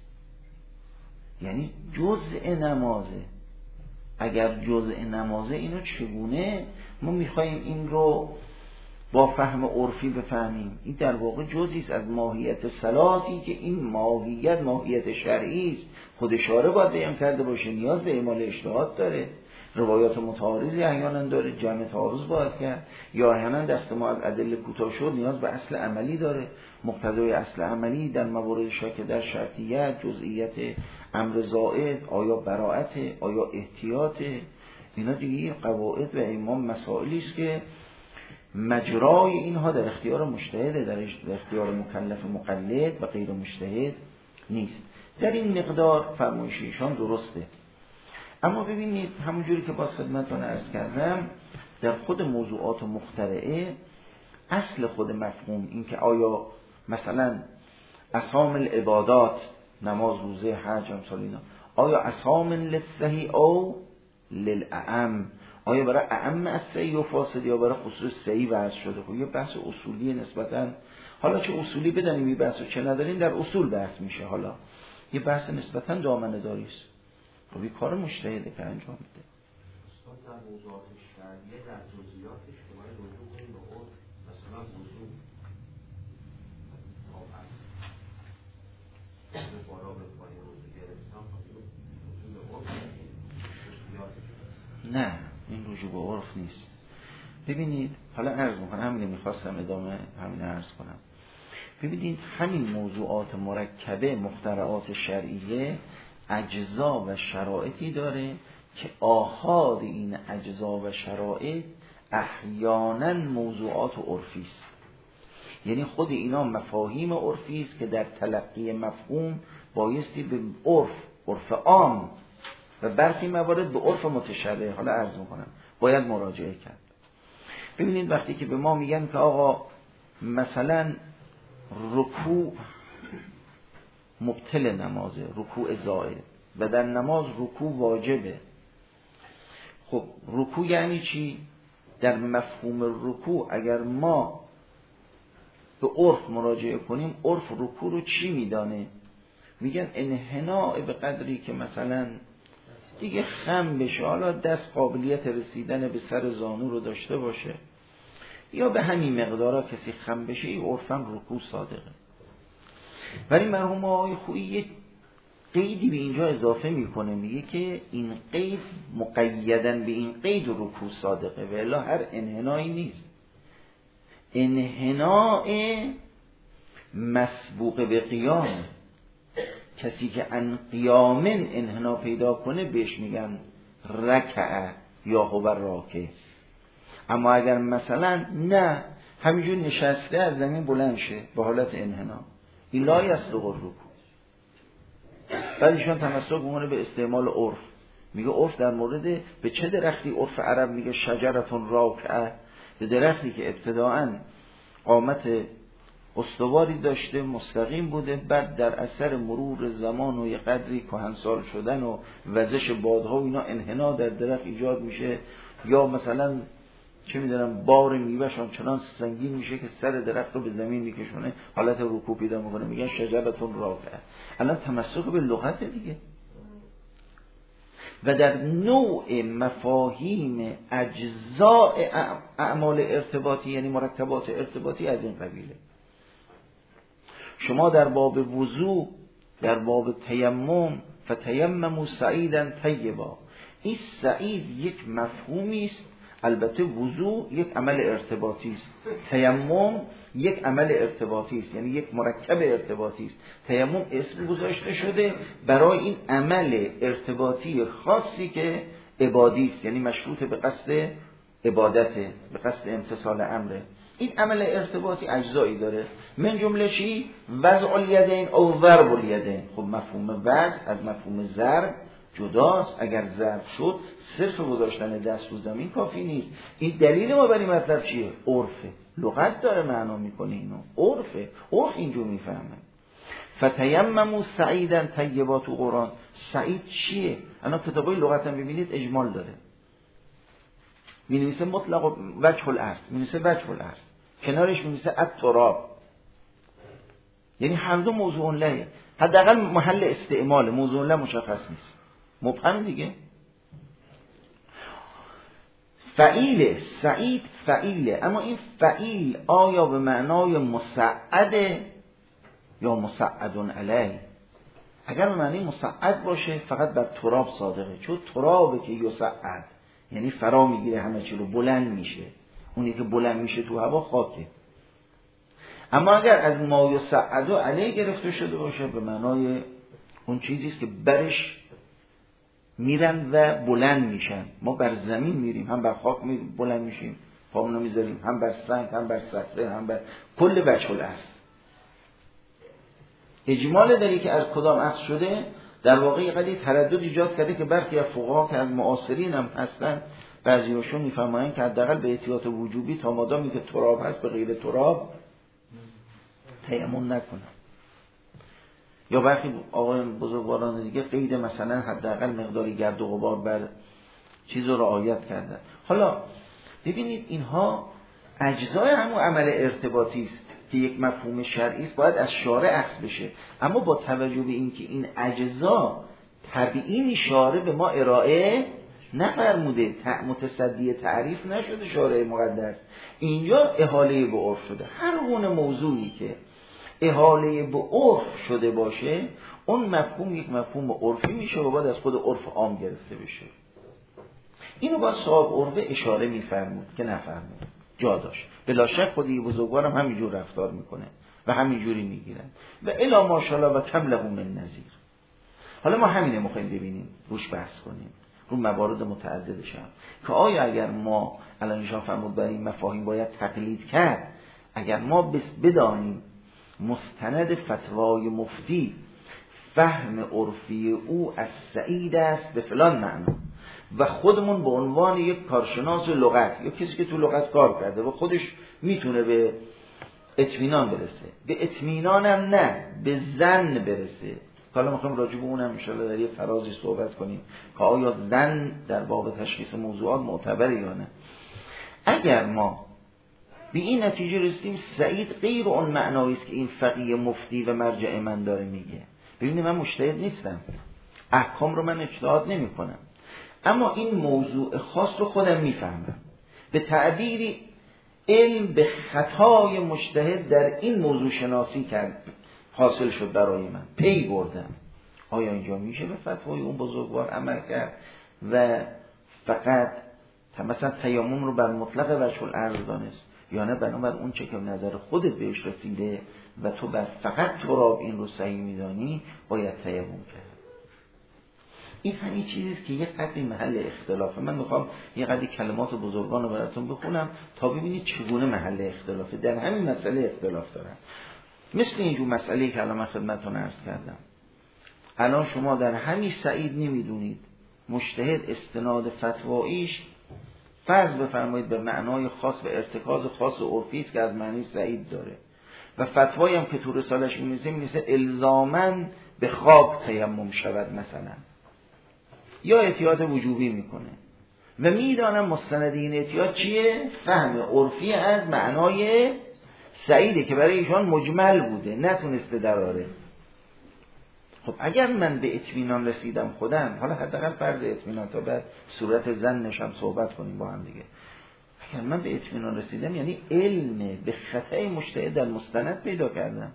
یعنی جزء نمازه. اگر جزء نمازه اینو چگونه ما میخواییم این رو با فهم عرفی بفهمیم؟ این در واقع جزئی است از ماهیت صلاتی که این ماهیت شرعی است، خود شارع باید بیان کرده باشه، نیاز به اعمال اجتهاد داره، روایات متعارضی احیانا داره، جمع تعارض باید کرد، یا احیانا دست ما از ادله کوتاه شد، نیاز به اصل عملی داره، مقتضای اصل عملی در موارد شک در شرطیت، جزئیت امر زائد، آیا براءت، آیا احتیاط، اینا دیگه قواعد و امام مسائلی است که مجرای اینها در اختیار مجتهده، در اختیار مکلف مقلد و غیر مجتهد نیست. در این مقدار فرمایش ایشان درسته. اما ببینید همونجوری که باز خدمتتون عرض کردم، در خود موضوعات مخترعه اصل خود مفهوم این که آیا مثلا اسام العبادات، نماز، روزه، حج، امثال اینا، آیا اسام للصحیح او للأعم، آیا برای اعم از صحیح و فاسد یا برای خصوص صحیح وضع شده؟ خب یه بحث اصولی نسبتاً، حالا چه اصولی بدانیم این بحث رو چه نداریم، در اصول بحث میشه. حالا یه بحث نسبتاً دامنه داری است. خب این کار مجتهده که انجام میده. استاد در موضوعات شرعیه در جزئیاتش که باید رجوع کنیم به عرف، مثلا وضو بالا به پایین وضو گرفتن، رجوع به عرف جزئیاتش. نه این رجوع به عرف نیست. ببینید حالا عرض میکنم، همین میخواستم ادامه همین عرض کنم. ببینید همین موضوعات مرکبه مخترعات شرعیه اجزا و شرایطی داره که آحاد این اجزا و شرایط احیانا موضوعات عرفی است. یعنی خود اینا مفاهیم عرفی است که در تلقی مفهوم بایستی به عرف عام و برخی موارد به عرف متشرع، حالا عرض میکنم، باید مراجعه کرد. ببینید وقتی که به ما میگن که آقا مثلا رکوع مبطل نمازه، رکوع زائد، و در نماز رکوع واجبه. خب رکوع یعنی چی؟ در مفهوم رکوع اگر ما به عرف مراجعه کنیم، عرف رکوع رو چی میدانه؟ میگن انحناء به قدری که مثلا دیگه خم بشه، حالا دست قابلیت رسیدن به سر زانو رو داشته باشه، یا به همین مقدارا کسی خم بشه، این عرفاً رکوع صادقه. ولی مرحوم آقای خویی یک قیدی به اینجا اضافه میکنه، میگه که این قید مقیدن به این قید رکوع صادقه و الا هر انحنایی نیست. انحناء مسبوق به قیام، کسی که ان قیامن انحنا پیدا کنه بهش میگن رکعه یا هو راکع. اما اگر مثلا نه همینجور نشسته از زمین بلند شه به حالت انحنا، این لا یصدق الرکوع. بعد ایشان تمسک میکنه به استعمال عرف، میگه عرف در مورد به چه درختی عرف عرب میگه شجرتون راکعه؟ به درختی که ابتداءً قامت استواری داشته، مستقیم بوده، بعد در اثر مرور زمان و یه قدری کهنسال شدن و وزش بادها و اینا انحنا در درخت ایجاد میشه، یا مثلا چه میدونم بار میوه‌ش چنان سنگین میشه که سر درخت رو به زمین میکشونه، حالت رکوع پیدا میکنه، میگن شجرتون راکعه. الان تمسک به لغت دیگه. و در نوع مفاهیم اجزاء اعمال ارتباطی، یعنی مرکبات ارتباطی از این قبیله. شما در باب وضو، در باب تیمم، فتیمموا صعیدا طیبا، این صعید یک مفهومی است. البته وضو یک عمل ارتباطی است، تیمم یک عمل ارتباطی است، یعنی یک مرکب ارتباطی است. تیمم اسم گذاشته شده برای این عمل ارتباطی خاصی که عبادی است، یعنی مشروط به قصد عبادته، به قصد امتثال امره. این عمل ارتباطی اجزایی داره، من جمله چی؟ وضع الیدین او ضرب الیدین. خب مفهوم وضع از مفهوم ضرب جداست. اگر ضرب شد صرف گذاشتن دست رو زمین کافی نیست. این دلیل ما بر این مطلب چیه؟ عرفه. لغت داره معنا میکنه اینو، عرفه. عرف اینجور میفهمه. فتیمموا صعیدا طیبا تو قرآن، صعید چیه؟ الان کتابای لغت هم ببینید اجمال داره، می‌نویسه مطلق وجه الارض، می‌نویسه وجه الارض، کنارش می‌نویسه التراب، یعنی هر دو موضوع له، حداقل محل استعمال موضوع له مشخص نیست، مبهم دیگه. فعیل سعید فعیله، اما این فعیل آیا به معنای مسعده یا مسعدون علیه؟ اگر به معنی مسعد باشه فقط بر تراب صادقه، چون ترابه که یسعد یعنی فرا میگیره همه چی رو، بلند میشه. اونی که بلند میشه تو هوا خاکه. اما اگر از ما یسعد علیه گرفته شده باشه به معنای اون چیزی است که برش میرن و بلند میشن. ما بر زمین میریم، هم بر خاک بلند میشیم، پامونو میذاریم، هم بر سنگ، هم بر صخره، هم بر کل وجه الارض. اجمال داری که از کدام اخذ شده در واقع قدری تردد ایجاد کرده که برخی از فقها که از معاصرین هم هستن، بعضی‌هاشون میفرمایند که حداقل به احتیاط وجوبی تا مادامی که تراب هست به غیر تراب تیمم نکنن. یا برخی آقایان بزرگواران دیگه قید مثلا حداقل مقداری گرد و غبار بر چیز رو رعایت کردن. حالا ببینید اینها اجزای همون عمل ارتباطی است که یک مفهوم شرعی است، باید از شارع اخذ بشه، اما با توجه به اینکه این اجزا تبیین شارع به ما ارائه نفرموده، متصدی تعریف نشده شارع مقدس، اینجا احاله به عرف شده. هر گونه موضوعی که احاله به عرف شده باشه اون مفهوم یک مفهوم عرفی میشه و باید از خود عرف عام گرفته بشه. اینو با صاحب عرفه اشاره میفرمود که نفرمود، جا داشت. بلا شک خودی بزرگوارم همینجور رفتار میکنه و همینجوری میگیرن و الا ماشاءالله و کم له من نظیر. حالا ما همینه میخوایم ببینیم، روش بحث کنیم، رو موارد متعددش هم که آیا اگر ما الان ایشان فرمود برای این مفاهیم باید تقلید کرد، اگر ما بدانیم مستند فتوای مفتی فهم عرفی او از سعید است به فلان معنا و خودمون به عنوان یک کارشناس لغت یا کسی که تو لغت کار کرده و خودش میتونه به اطمینان برسه، به اطمینانم نه به ظن برسه. حالا میخوایم راجع به اونم ان شاءالله در یه فرازی صحبت کنیم که آیا ظن در باب تشخیص موضوعات معتبره یا نه. اگر ما به این نتیجه رسیدیم سعید غیر اون معنایی است که این فقیه مفتی و مرجع من داره میگه، ببینید من مجتهد نیستم، احکام رو من اجتهاد نمی کنم، اما این موضوع خاص رو خودم میفهمم، به تعبیری علم به خطای مجتهد در این موضوع شناسی کرد حاصل شد برای من، پی بردم آیا اینجا میشه به فتوای اون بزرگوار عمل کرد و فقط مثلا تیمم رو بر مطلق وجه العرض دانست یا نه بنابر اون چه که نظر خودت بهش رسیده و تو بر فقط تراب این رو صحیح میدانی باید تیمم کرد. این همین چیزیست که یک قدری محل اختلافه. من میخوام یک قدری کلمات بزرگان رو براتون بخونم تا ببینید چگونه محل اختلافه، در همین مسئله اختلاف دارن. مثل اینجور مسئله‌ای که الان من خدمتتون عرض کردم، الان شما در همین سعید نمیدونید مجتهد استناد فتواییش فرض بفرمایید به معنای خاص و ارتکاز خاص عرفی است که از معنی سعید داره و فتوایی هم که تو رسالش می‌نویسه الزاماً به خواب تیمم شود مثلا، یا احتیاط وجوبی میکنه و میدانم مستند این احتیاط چیه؟ فهم عرفی از معنای سعیده که برای ایشان مجمل بوده نتونسته دراره. خب اگر من به اطمینان رسیدم خودم، حالا حداقل فرض اطمینان تا بعد صورت ظنش هم صحبت کنیم با هم دیگه، اگر من به اطمینان رسیدم یعنی علم به خطای مجتهد در مستند پیدا کردم.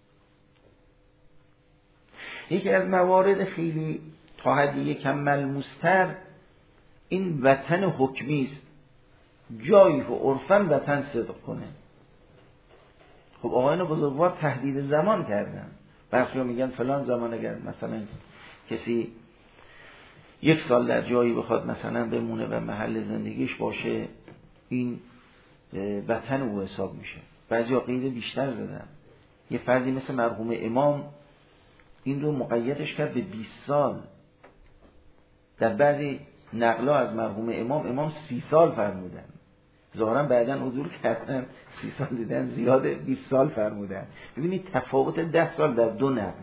یکی از موارد خیلی تا حدی کم ملموستر این وطن حکمی است، جایی که عرفاً وطن صدق کنه. خب آقایان بزرگوار تهدید زمان کردن، برخی میگن فلان زمان اگر مثلا کسی 1 سال در جایی بخواد مثلا بمونه و محل زندگیش باشه این وطن او حساب میشه. بعضیا قید بیشتر زدن. یه فردی مثل مرحوم امام این رو مقیدش کرد به 20 سال. در بعضی نقلا از مرحوم امام 30 سال فرمودن، ظاهرا بعداً حضور کردن 30 سال دیدن زیاده 20 سال فرمودن. ببینید تفاوت 10 سال در 2 نقل.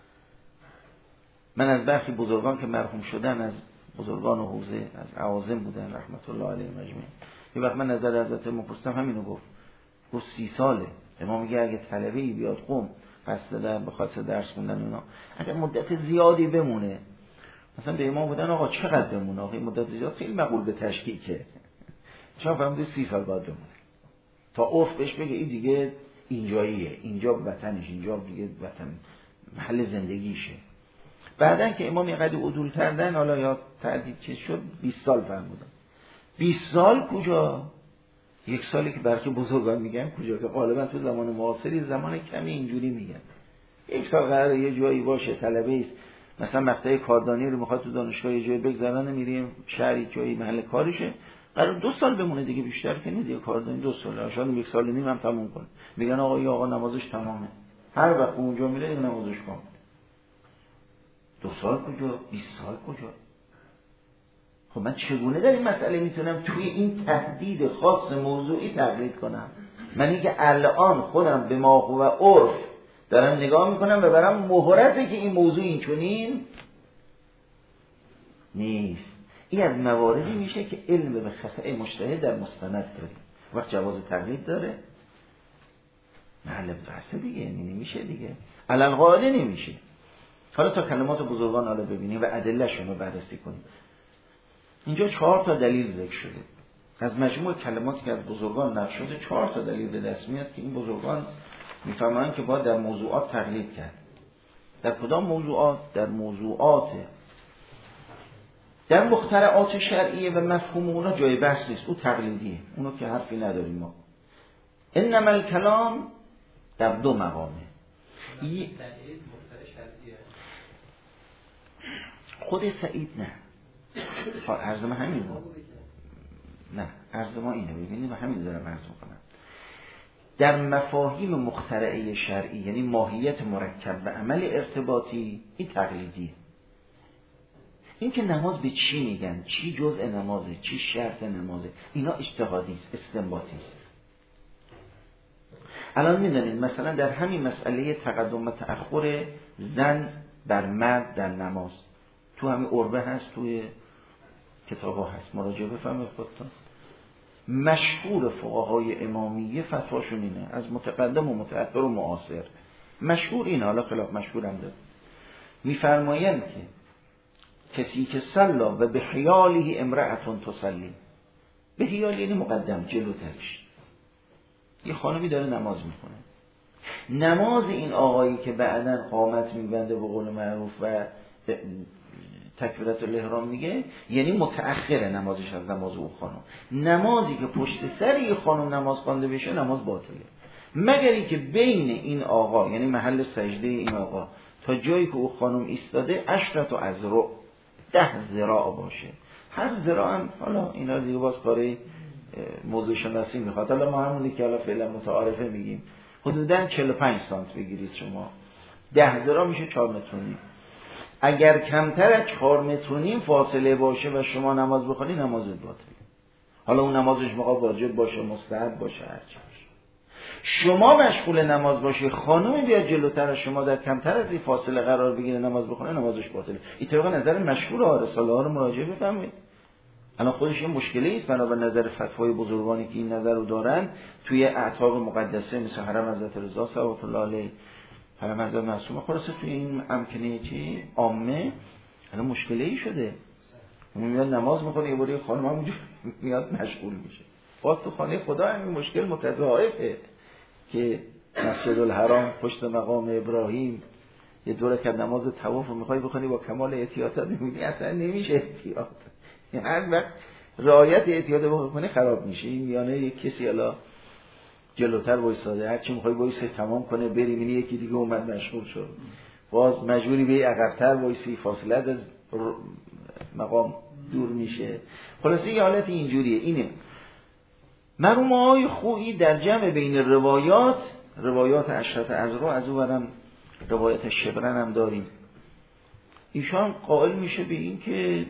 من از برخی بزرگان که مرحوم شدن از بزرگان حوزه از اعاظم بودن رحمت الله علیهم اجمعین، یه وقت من نظر حضرت مپرسیدم همینو گفت 30 ساله. امام میگه اگه طلبه‌ای بیاد قم قصد بخواد درس خوندن اونا اگه مدت زیادی بمونه، مثلا به امام بودن آقا چقدر بمونه؟ آقا این مدت زیاد خیلی مقبول به تشکیکه، شما فرمودید 30 سال باید بمونه تا عرف بهش بگه این دیگه اینجاییه، اینجا وطنش، اینجا دیگه وطن محل زندگیشه. بعدن که امام یه قدر عدول کردن، حالا یا تعدید چیز شد 20 سال فرمودن. 20 سال کجا؟ 1 سالی که برخی بزرگان میگن کجا، که غالبا تو زمان معاصری زمان کمی اینجوری میگن. 1 سال قراره یه جایی باشه، طلبه است مثلا مقطع کاردانی رو میخواد تو دانشگاه یه جایی بگذرن، میریم شهری جایی محل کارشه، قرار 2 سال بمونه دیگه، بیشتر که نه دیگه. کاردانی 2 سال، شاید 1 سال و نیم هم تموم کنه. میگن آقا نمازش تمامه، هر وقت اونجا میره نمازش کن. 2 سال کجا؟ 20 سال کجا؟ خب من چگونه در این مسئله میتونم توی این تهدید خاص موضوعی تقلید کنم؟ منی که الان خودم به ما و عرف دارم نگاه میکنم و برام مهرته که این موضوع این چنین نیست. این از مواردی میشه که علم به خطأ مجتهد در مستند داریم. وقت جواز تقلید داره محل بحث دیگه، یعنی نمیشه دیگه، علل قاعده نمیشه. حالا تا کلمات بزرگان حالا ببینیم و ادله‌شون رو بررسی کنیم. اینجا 4 تا دلیل ذکر شده از مجموع کلماتی که از بزرگان نقل شده. 4 تا دلیل به دست میاد که این بزرگان میفهمن که باید در موضوعات تقلید کرد. در کدام موضوعات؟ در موضوعات در مخترعات شرعیه و مفهوم اونا جای بحث نیست، او تقلیدیه، اونو که حرفی نداریم ما. انما الکلام در 2 مقامه. خود سعید نه، عرض ما همین بود، نه عرض ما اینه، ببینید و همین دارم عرض میکنم. در مفاهیم مخترعه شرعی یعنی ماهیت مرکب و عمل ارتباطی، این تقلیدیه. این که نماز به چی میگن، چی جزء نمازه، چی شرط نمازه، اینا اجتهادی است، استنباطی است. الان میدونید مثلا در همین مسئله تقدم و تأخر زن بر مرد در نماز تو همین عربه هست، توی کتابا هست، مراجعه بفرمایید خودتون. مشهور فقهای امامیه فتواشون اینه، از متقدم و متأخر و معاصر مشهور اینه، حالا خلاف مشهور هم داره. میفرمایند که کسی که صلا و به حیاله امرأتون تصلی، به حیال یعنی مقدم جلوترش، یه خانمی داره نماز میکنه، نماز این آقایی که بعداً قامت میبنده به قول معروف و تکبیرت الاحرام میگه، یعنی متأخر نمازش از نماز اون خانم. نمازی که پشت سر این خانم نماز خوانده بشه نماز باطله، مگری که بین این آقا یعنی محل سجده این آقا تا جایی که او خانم ایستاده 10 اذرع 10 ذراع باشه. هر ذراع هم حالا اینا دیگه باز کاری موضوع شناسی میخواد، حالا ما همونی که حالا فعلا متعارفه میگیم حدوداً 45 سانت بگیرید شما، 10 ذراع میشه 4 متر و نیم. اگر کمتر از 4 متر و نیم فاصله باشه و شما نماز بخونی نمازت باطله. حالا اون نمازش موقع واجب باشه، مستحب باشه، هر چی باشه. شما مشغول نماز باشی، خانمی بیاد جلوتر از شما در کمتر از این فاصله قرار بگیره نماز بخونه، نمازش باطله. این طبق نظر مشهور رساله ها رو مراجعه بفرمایید. الان خودش یه مشکلی است بنابر نظر فتوای بزرگانی که این نظر رو دارن توی اعتاق مقدسه مثل حرم حضرت رضا صلوات الله علیه، حرم حضرت معصومه، خلاصه توی این امکنه چی عامه الان مشکلی شده. اون میاد نماز میکنه یه باری خانم همونجور میاد مشغول میشه. باز تو خانه خدا همین مشکل متضاعفه که مسجد الحرام پشت مقام ابراهیم یه دوره که نماز طواف رو میخوای بخونی با کمال احتیاطات میبینی اصلا نمیشه احتیاط، یعنی هر وقت رعایت احتیاط بکنی خراب میشه. این میانه یک کسی الا جلوتر وایساده، هر چی میخوای وایسه تمام کنه بری، میبینی یکی دیگه اومد مشغول شد، باز مجبوری به عقب‌تر وایسی، فاصله از مقام دور میشه. خلاصه یه حالت اینجوریه. اینه مرحوم‌های خویی در جمع بین روایات 10 اذرع، از اونورم روایت شبرن هم داریم. ایشان قائل میشه به این که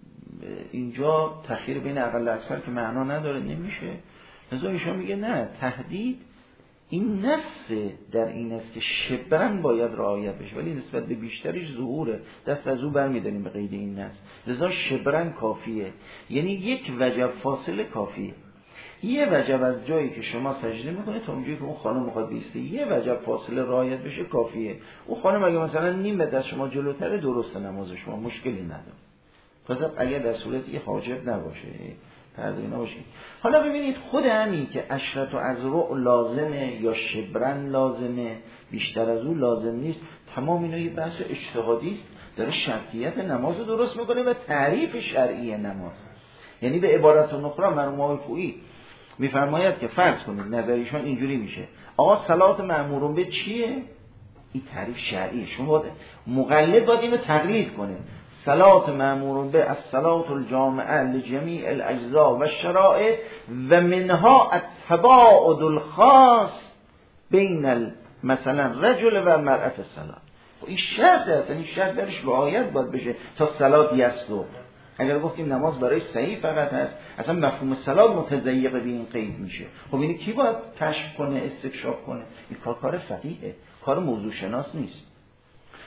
اینجا تخییر بین اقل اکثر که معنا نداره، نمیشه. لذا ایشان میگه نه، تهدید این نص در این است که شبرن باید رعایت بشه، ولی نسبت به بیشترش ظهوره، دست از او برمیداریم به قید این نص. لذا شبرن کافیه، یعنی یک وجب فاصله کافیه. یه وجب از جایی که شما سجده میکنه تا اونجایی که اون خانم میخواد بیسته، یه وجب فاصله رعایت بشه کافیه. اون خانم اگه مثلا نیم متر از شما جلوتره درسته، نماز شما مشکلی نداره، فقط اگر در صورتی که حاجب نباشه پرده نباشه. حالا ببینید خود همین که 10 اذرع لازمه یا شبرن لازمه، بیشتر از اون لازم نیست، تمام اینا یه بحث اجتهادی است، داره شرطیت نماز درست میکنه و تعریف شرعی نماز. یعنی به عبارت اخرى مرحوم‌های خویی میفرماید که فرض کنید نظریشون اینجوری میشه، آقا صلات مأمورون به چیه؟ این تعریف شرعیه، شما مقلد باید اینو تقلید کنه. صلات مأمورون به الصلات الجامعه لجمیع الاجزاء و الشرائع و منها التباعد الخاص بین مثلا رجل و مرأة الصلات. این شرط است، این شرط درش رعایت باید بشه تا صلات یسلو. اگر گفتیم نماز برای صحیح فقط هست، اصلا مفهوم صلات متضیق به این قید میشه. خب اینو کی باید کشف کنه، استکشاف کنه؟ این کار فقیهه، کار موضوع شناس نیست.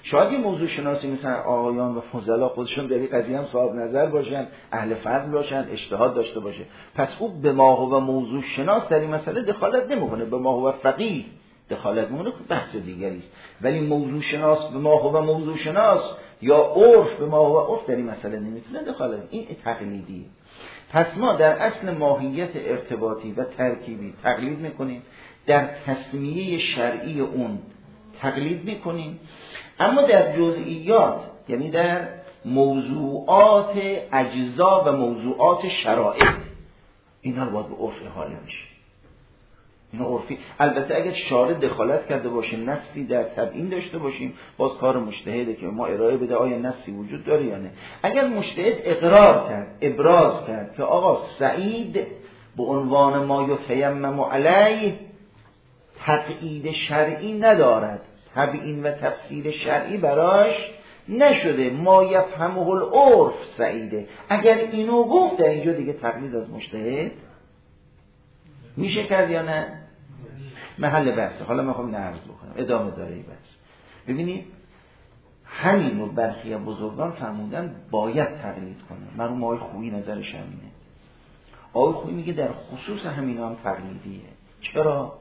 شاید یه موضوع شناسی مثل آقایان و فضلا خودشون در این قضیه هم صاحب نظر باشن، اهل فضل باشن، اجتهاد داشته باشه، پس او به ما هو موضوع شناس در این مسئله دخالت نمیکنه، به ما هو فقیه دخالت میکنه، بحث دیگری است. ولی موضوع شناس به ما هو موضوع شناس یا عرف به ما هو عرف در این مسئله نمیتونه دخالت. این تقلیدیه. پس ما در اصل ماهیت ارتباطی و ترکیبی تقلید میکنیم، در تسمیه شرعی اون تقلید میکنیم، اما در جزئیات یعنی در موضوعات اجزا و موضوعات شرائع اینا رو باید به عرف احاله میشه. اینا عرفی. البته اگر شارع دخالت کرده باشه، نصی در تبیین داشته باشیم، باز کار مجتهده که ما ارائه بده آیا نصی وجود داره یا نه. اگر مجتهد اقرار کرد، ابراز کرد که آقا سعید به عنوان ما یتیمم علیه تقیید شرعی ندارد، تبیین و تفسیر شرعی براش نشده، ما یفهمه العرف سعیده، اگر اینو گفت در اینجا دیگه تقلید از مجتهد میشه کرد یا نه؟ محل بحثه. حالا من خواهم عرض بکنم، ادامه داره این بحث. ببینید همین رو برخی بزرگان فرمودن باید تقلید کنه. مرحوم آقای خویی نظرش همینه. آقای خویی میگه در خصوص همین هم تقلیدیه. چرا؟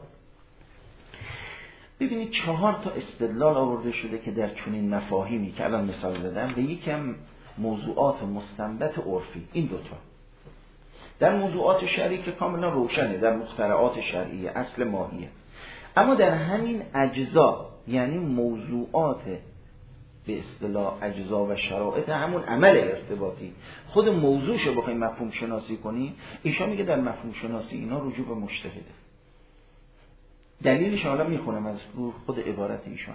ببینید 4 تا استدلال آورده شده که در چنین مفاهیمی که الان مثال زدم به یکم موضوعات مستنبت عرفی، این دوتا در موضوعات شرعی که کاملا روشنه، در مخترعات شرعیه، اصل ماهیه، اما در همین اجزا یعنی موضوعات به اصطلاح اجزا و شرائط همون عمل ارتباطی، خود موضوعشو بخوایم مفهوم شناسی کنیم، ایشان میگه در مفهوم شناسی اینا رجوع به مجتهده. دلیلش حالا میخونم از خود عبارت ایشان.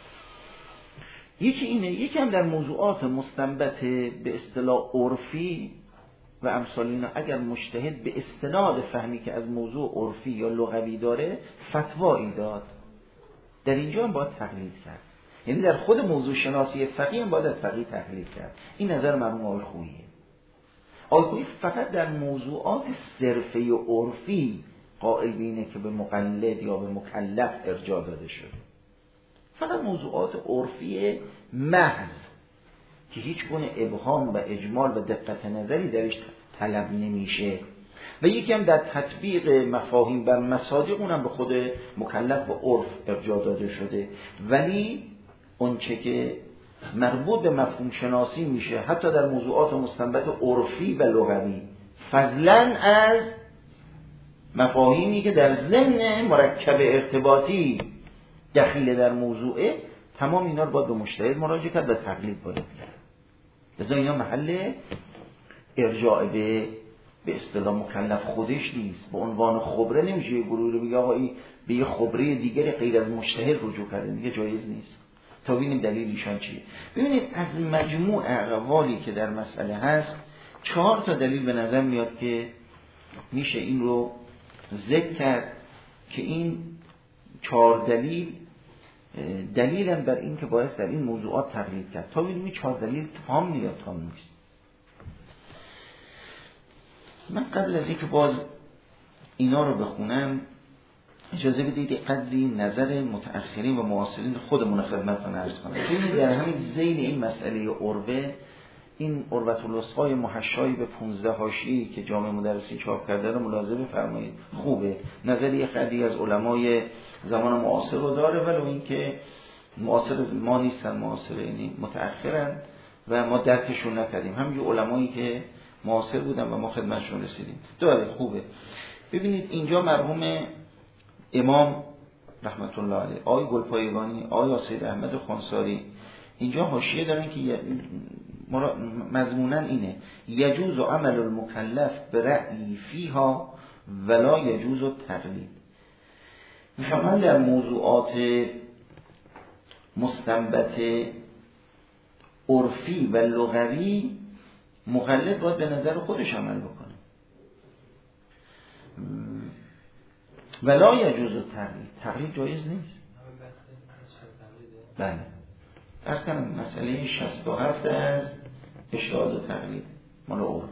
یکی اینه، یکی هم در موضوعات مستنبت به اصطلاح عرفی و امثال اینا، اگر مجتهد به استناد فهمی که از موضوع عرفی یا لغوی داره فتوایی داد، در اینجا هم باید تقلید کرد. یعنی در خود موضوع شناسی فقیه هم باید از فقیه تقلید کرد. این نظر مرحوم آقای خوییه. آقای خویی فقط در موضوعات صرفه عرفی قائل بینه که به مقلد یا به مکلف ارجاع داده شده. فقط موضوعات عرفی محض که هیچ گونه ابهام و اجمال و دقت نظری درش طلب نمیشه و یکی هم در تطبیق مفاهیم بر مصادیق اونم به خود مکلف و عرف ارجاع داده شده، ولی اونچه که مربوط به مفهوم شناسی میشه حتی در موضوعات مستنبت عرفی و لغوی فضلاً از مفاهیمی که در ضمن مرکب ارتباطی دخیل در موضوعه، تمام اینا رو باید به مجتهد مراجعه کرد و تقلید باید کرد. لذا اینا محل ارجاع به اصطلاح مکلف خودش نیست. به عنوان خبره نمیشه یه گروه رو بگه آقا این به یه خبره دیگری غیر از مجتهد رجوع کرده، دیگه جایز نیست. تا ببینیم دلیل ایشان چیه. ببینید از مجموع اقوالی که در مسئله هست 4 تا دلیل به نظر میاد که میشه این رو ذکر کرد که این 4 دلیل دلیلن بر این که باید در این موضوعات تقلید کرد. تا ببینیم 4 دلیل تام یا تام نیست. من قبل از اینکه باز اینا رو بخونم اجازه بدید قدری نظر متأخرین و معاصرین خودمون خدمتتون عرض کنم. ببینید در همین ذیل این مسئله عروه، این عروة الوثقی محشایی به 15 حاشیه‌ای که جامع مدرسی چاپ کرده رو ملاحظه بفرمایید. خوبه. نظری خیلی از علمای زمان معاصر رو داره، ولی اینکه معاصر ما نیستن، معاصر یعنی متأخرن و ما درکشون نکردیم. همین علمایی که معاصر بودن و ما خدمتشون رسیدیم. داره خوبه. ببینید اینجا مرحوم امام رحمت الله علیه، آقای گلپایگانی، آقای سید احمد خانساری اینجا حاشیه دارن که مضمونا اینه: یجوز عمل المکلف برأی فیها ولا یجوز التقلید. میفهمن در موضوعات مستنبت عرفی و لغوی مقلد باید به نظر خودش عمل بکنه، ولا یجوز التقلید. تقلید جایز نیست. بله از کنم مسئله 67 از اشتهاد و تقلید مال عرف.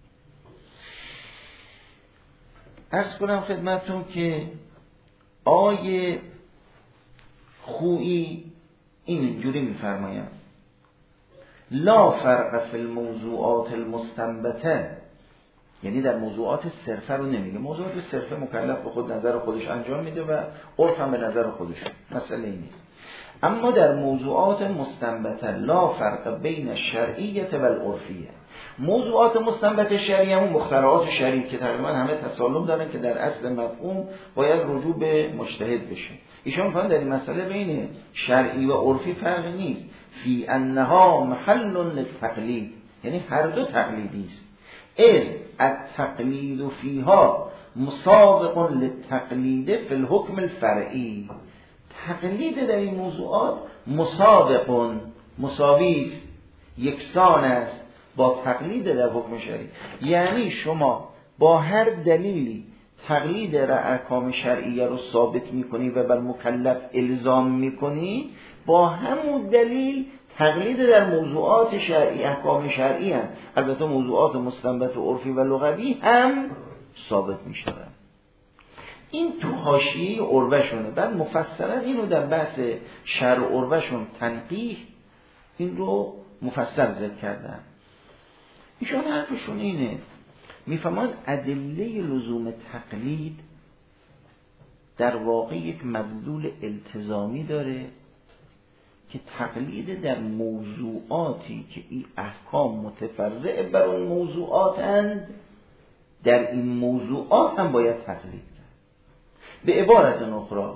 عرض کنم خدمتتون که آیه خویی اینجوری میفرمایم لا فرق فی الموضوعات المستنبته، یعنی در موضوعات صرفه رو نمیگه. موضوعات صرفه مکلف به خود نظر خودش انجام میده و عرف هم به نظر خودش، مسئله این نیست. اما در موضوعات مستنبته لا فرق بین الشرعیه و العرفیه. موضوعات مستنبت شرعی همون مخترعات شرعی که تقریبا همه تسالم دارن که در اصل مفهوم باید رجوع به مجتهد بشه. ایشان میگن در این مسئله بین شرعی و عرفی فرقی نیست، فی انها محل للتقلید، یعنی هر دو تقلیدی است. اذ التقلید فیها مسابق للتقلید فی الحکم الفرعی. تقلید در این موضوعات مسابق، مساوی است، یکسان است با تقلید در حکم شرعی. یعنی شما با هر دلیلی تقلید در احکام شرعیه رو ثابت میکنی و بر مکلف الزام میکنی، با همون دلیل تقلید در موضوعات شرعی، احکام شرعی هم، البته موضوعات مستنبت و عرفی و لغوی هم ثابت میشود. این تو حاشیه عروه‌شونه. بعد مفصلا اینو در بحث شرع عروه‌شون تنقیح این رو مفصل ذکر کردن. ایشان حرفشون اینه، میفهمن ادله لزوم تقلید در واقع یک مدلول التزامی داره که تقلید در موضوعاتی که این احکام متفرع بر اون موضوعاتند، در این موضوعات هم باید تقلید کرد. به عبارت اخرى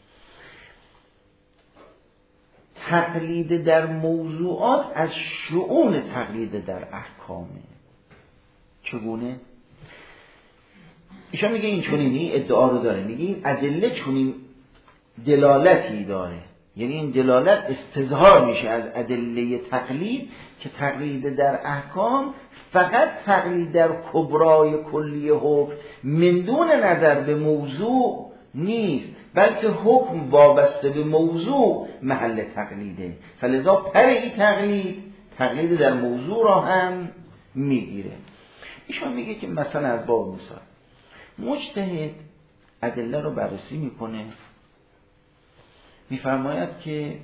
تقلید در موضوعات از شؤون تقلید در احکامه. چگونه؟ ایشان میگه این چنینی ادعا رو داره، میگه این ادله چنین دلالتی داره، یعنی این دلالت استظهار میشه از ادله تقلید که تقلید در احکام فقط تقلید در کبرای کلی حکم من دون نظر به موضوع نیست، بلکه حکم وابسته به موضوع محل تقلیده. فلذا پر این تقلید در موضوع را هم میگیره. ایشان میگه که مثلا از باب مثال مجتهد ادله رو بررسی میکنه، میفرماید که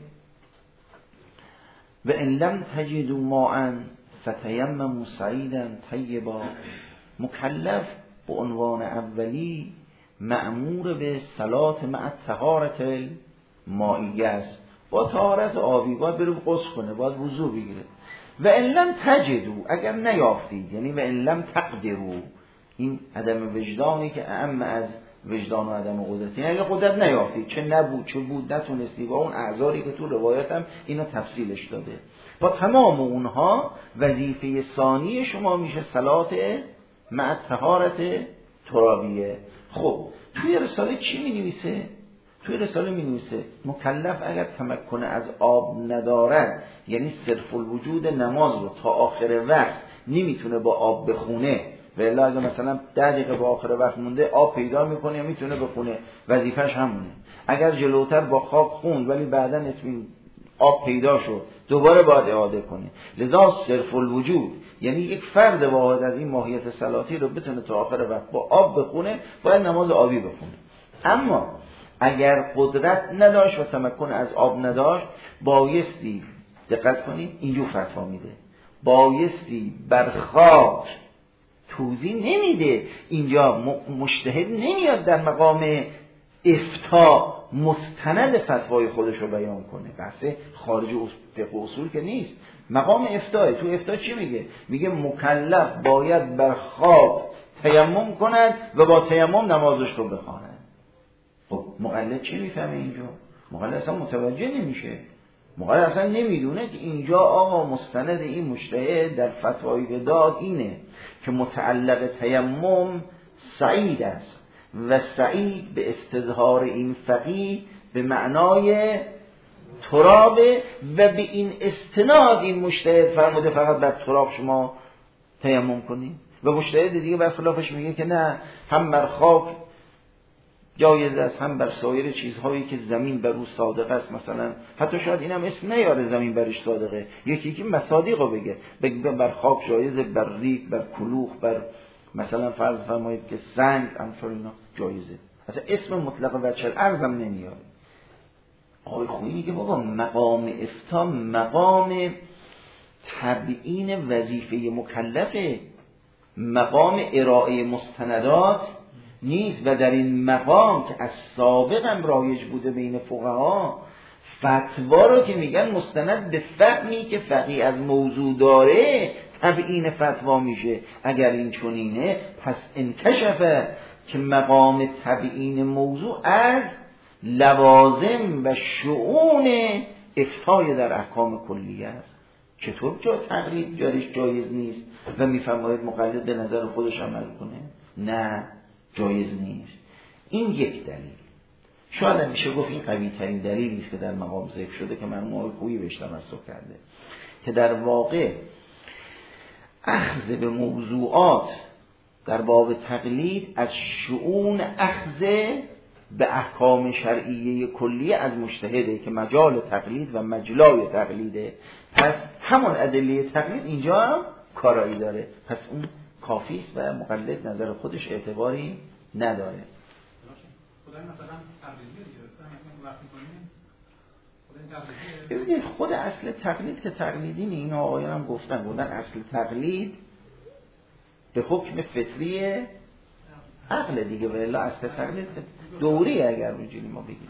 و ان لم تجدوا ماء فتیمموا صعیدا طیبا. مکلف به عنوان اولی مأمور به صلات مع طهارت مائیه است، با طهارت آبی باید بره غسل کنه، باید وضو بگیره. و ان لم تجدوا، اگر نیافتید، یعنی و ان لم تقدروا، این عدم وجدانی که اعم از وجدان و عدم قدرتی، اگر قدرت نیافتید، چه نبود چه بود نتونستی، با اون اعذاری که تو روایت هم اینو تفصیلش داده، با تمام اونها وظیفه ثانی شما میشه صلات مع طهارت ترابیه. خب توی رساله چی می نویسه؟ توی رساله می نویسه مکلف اگر تمکن از آب ندارد، یعنی صرف الوجود نماز رو تا آخر وقت نمیتونه با آب بخونه، و الا اگر مثلا 10 دقیقه با آخر وقت مونده آب پیدا میکنه یا میتونه بخونه، وظیفش همونه. اگر جلوتر با خاک خوند ولی بعداً آب پیدا شد، دوباره باید اعاده کنه. لذا صرف الوجود، یعنی یک فرد واحد از این ماهیت صلاتی رو بتونه تا آخر وقت با آب بخونه، باید نماز آبی بخونه. اما اگر قدرت نداشت و تمکن از آب نداشت، بایستی دقت کنید اینجور فتوا میده، بایستی بر خاک توضیح نمیده. اینجا مجتهد نمیاد در مقام افتاء مستند فتوای خودش رو بیان کنه، بحث خارج فقه اصول که نیست، مقام افتاء. تو افتاء چی میگه؟ میگه مکلف باید بر خاک تیمم کند و با تیمم نمازش رو بخواند. خب مقلد چی میفهمه اینجا؟ مقلد اصلا متوجه نمیشه، مقلد اصلا نمیدونه که اینجا آقا مستند این مجتهد در فتوایی که داد اینه که متعلق تیمم سعید است و سعید به استظهار این فقیه به معنای ترابه و به این استناد این مجتهد فرموده فقط بر تراب شما تیمم کنید، و مجتهد دیگه برخلافش میگه که نه، هم بر خاک جایز است هم بر سایر چیزهایی که زمین بر او صادق است. مثلا حتی شاید اینم اسم نیاره زمین برش صادقه، یکی که مصادیق رو بگه بر خاک جایزه، بر ریگ، بر کلوخ، بر مثلا فرض فرمایید که سنگ، امثال اینا جایزه. اصلا اسم مطلق وجه الارض هم نمیاره. آقای خویی میگه بابا مقام افتاء مقام تبیین وظیفه مکلفه، مقام ارائه مستندات نیست. و در این مقام که از سابق هم رایج بوده بین فقها، فتوا رو که میگن مستند به فهمی که فقیه از موضوع داره تبیین فتوا میشه. اگر این چنینه پس انکشفه که مقام تبیین موضوع از لوازم و شؤون افتای در احکام کلیه است. چطور جا تقلید جارش جایز نیست و میفرماید مقلد به نظر خودش عمل کنه؟ نه، جایز نیست. این یک دلیل. شاید میشه گفت این قوی ترین دلیلی است که در مقام ذکر شده که مرحوم آقای خویی بهش تمسک کرده، که در واقع اخذ به موضوعات در باب تقلید از شؤون اخذ به احکام شرعیه کلیه از مجتهده که مجال تقلید و مجلای تقلیده. پس همون ادله تقلید اینجا هم کارایی داره، پس اون کافی است و مقلد نظر خودش اعتباری نداره. خدای مثلا تقلیدیه دیگه، مثلا وقتی کنیم ببینید خود اصل تقلید که تقلیدی نه، این آقایان هم گفتن اصل تقلید به حکم فطری عقل دیگه، ولی اصل تقلید دوری اگر اونجوری ما بگیم.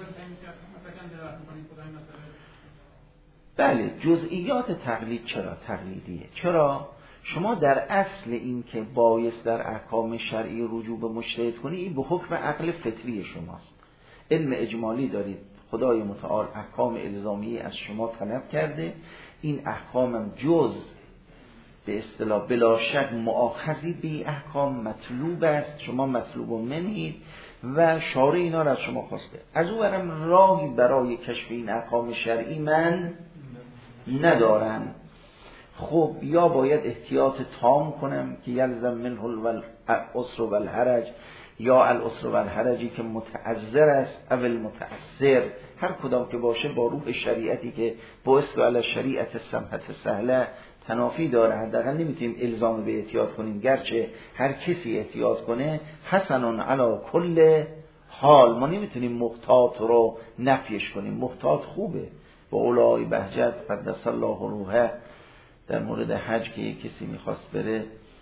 بله جزئیات تقلید چرا تقلیدیه؟ چرا؟ شما در اصل این که بایست در احکام شرعی رجوع به مجتهد کنی، این به حکم عقل فطری شماست. علم اجمالی دارید، خدای متعال احکام الزامی از شما طلب کرده، این احکامم جز به اصطلاح بلا شک مؤاخذی به احکام مطلوب است، شما مطلوب منید و شارع اینا را از شما خواسته. از او برم راهی برای کشف این احکام شرعی من ندارم. خب یا باید احتیاط تام کنم که یلزم منه العسر و الحرج، یا العسر و الحرجی که متعذر است اول متأثر، هر کدام که باشه با روح شریعتی که باعث علی شریعت سمحت سهله تنافی داره. حداقل نمیتونیم الزام به احتیاط کنیم، گرچه هر کسی احتیاط کنه حسن علی کل حال، ما نمیتونیم محتاط رو نفیش کنیم، محتاط خوبه. با اولای بهجت قدس الله روحه در مورد حج که کسی میخواست بره،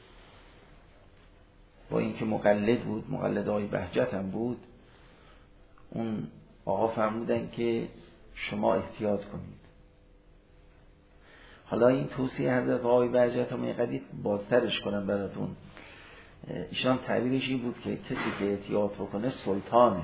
با اینکه مقلد بود، مقلد آقای بهجت هم بود، اون آقا فرمودن که شما احتیاط کنید. حالا این توصیه حضرت آقای بهجت هم یقدر بازترش کنم براتون. ایشان تعبیرش این بود که کسی که احتیاط بکنه سلطانه.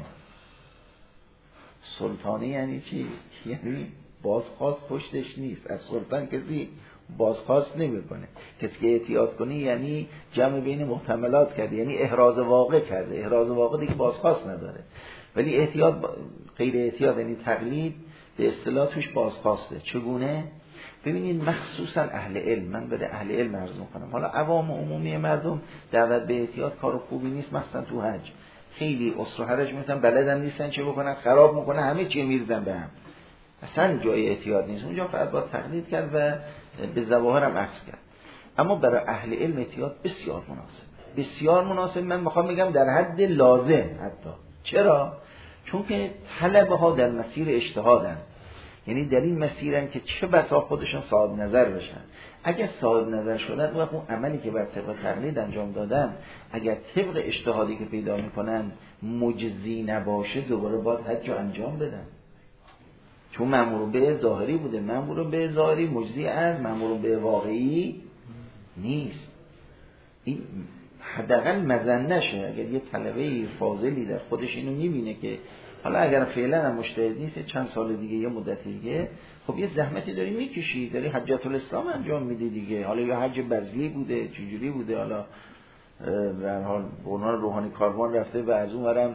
سلطانه یعنی چی؟ یعنی بازخواست پشتش نیست، از سلطان کسی بازخواست نمیکنه. کسی که احتیاط کنی یعنی جمع بین محتملات کرده، یعنی احراز واقع کرده. احراز واقع دیگه بازخواست نداره. ولی احتیاط غیر احتیاط یعنی تقلید به اصطلاح توش بازخواسته. چگونه؟ ببینید مخصوصا اهل علم، من به اهل علم عرض میکنم، حالا عوام و عمومی مردم دعوت به احتیاط کار خوبی نیست. مثلا تو حج خیلی اسر و حرج میتونن، بلدن نیستن چه بکنن، خراب میکنن، همه چی میریزن به هم، اصلا جای احتیاط نیست. اونجا فقط باید تقلید کرد و به ظواهر هم عکس کرد. اما برای اهل علم احتیاط بسیار مناسب، بسیار مناسب. من میخوام بگم در حد لازم حتی. چرا؟ چون که طلبه ها در مسیر اجتهادن، یعنی در این مسیرن که چه بسا خودشون صاحب نظر بشن. اگر صاحب نظر شدن وقت اون عملی که بر طبق تقلید انجام دادن اگر طبق اجتهادی که پیدا میکنن مجزی نباشه، دوباره باید حج انجام بدن، چون مأمور به ظاهری بوده. مأمور به ظاهری مجزی از مأمور به واقعی نیست. این حداقل مزنشه. اگر یه طلبه فاضلی در خودش اینو میبینه که حالا اگر فعلا هم مجتهد نیست، چند سال دیگه یه مدت دیگه، خب یه زحمتی داری میکشی، داری حجت الاسلام انجام میدی دیگه. حالا یا حج بذلی بوده، چجوری بوده، حالا به هر حال به عنوان روحانی کاروان رفته و از اون ورم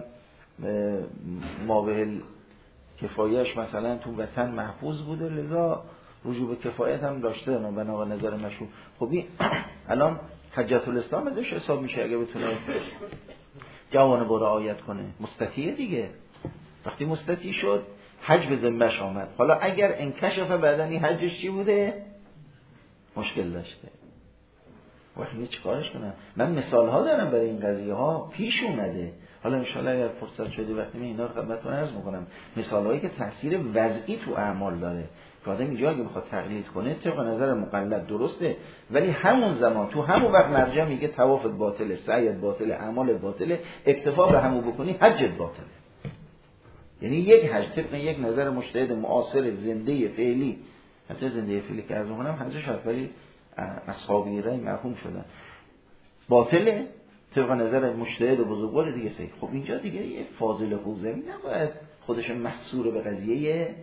مابه کفایش مثلا تو وطن محفوظ بوده، لذا رجوع به کفایت هم داشته بنا به نظر مشهور. خب این الان حجت الاسلام ازش حساب میشه اگه بتونه جوانه برو رعایت کنه. مستطیعه دیگه. وقتی مستطیع شد حج به ذمه‌اش آمد. حالا اگر انکشف بعدن این حجش چی بوده؟ مشکل داشته. وقتی چیکارش کنم؟ من مثال ها دارم برای این قضیه ها پیش اومده. حالا ان شاءالله اگر فرصت شده وقتی من اینا رو خدمتتون عرض میکنم، مثالایی که تاثیر وضعی تو اعمال داره که آدم اینجا اگه بخواد تقلید کنه طبق نظر مقلد درسته، ولی همون زمان تو همون وقت مرجع میگه طوافت باطله، سعیت باطله، اعمالت باطله، اکتفا به همون بکنی حجت باطله. یعنی یک حج طبق یک نظر مجتهد معاصر زنده فعلی، حتی زنده فعلی که عرض میکنم حج شافعی اصحابی رای مرحوم شدن، باطله طبق نظر مجتهد بزرگوار دیگه صحیح. خب اینجا دیگه یه فاضل حوزوی نباید خودش محصور به قضیه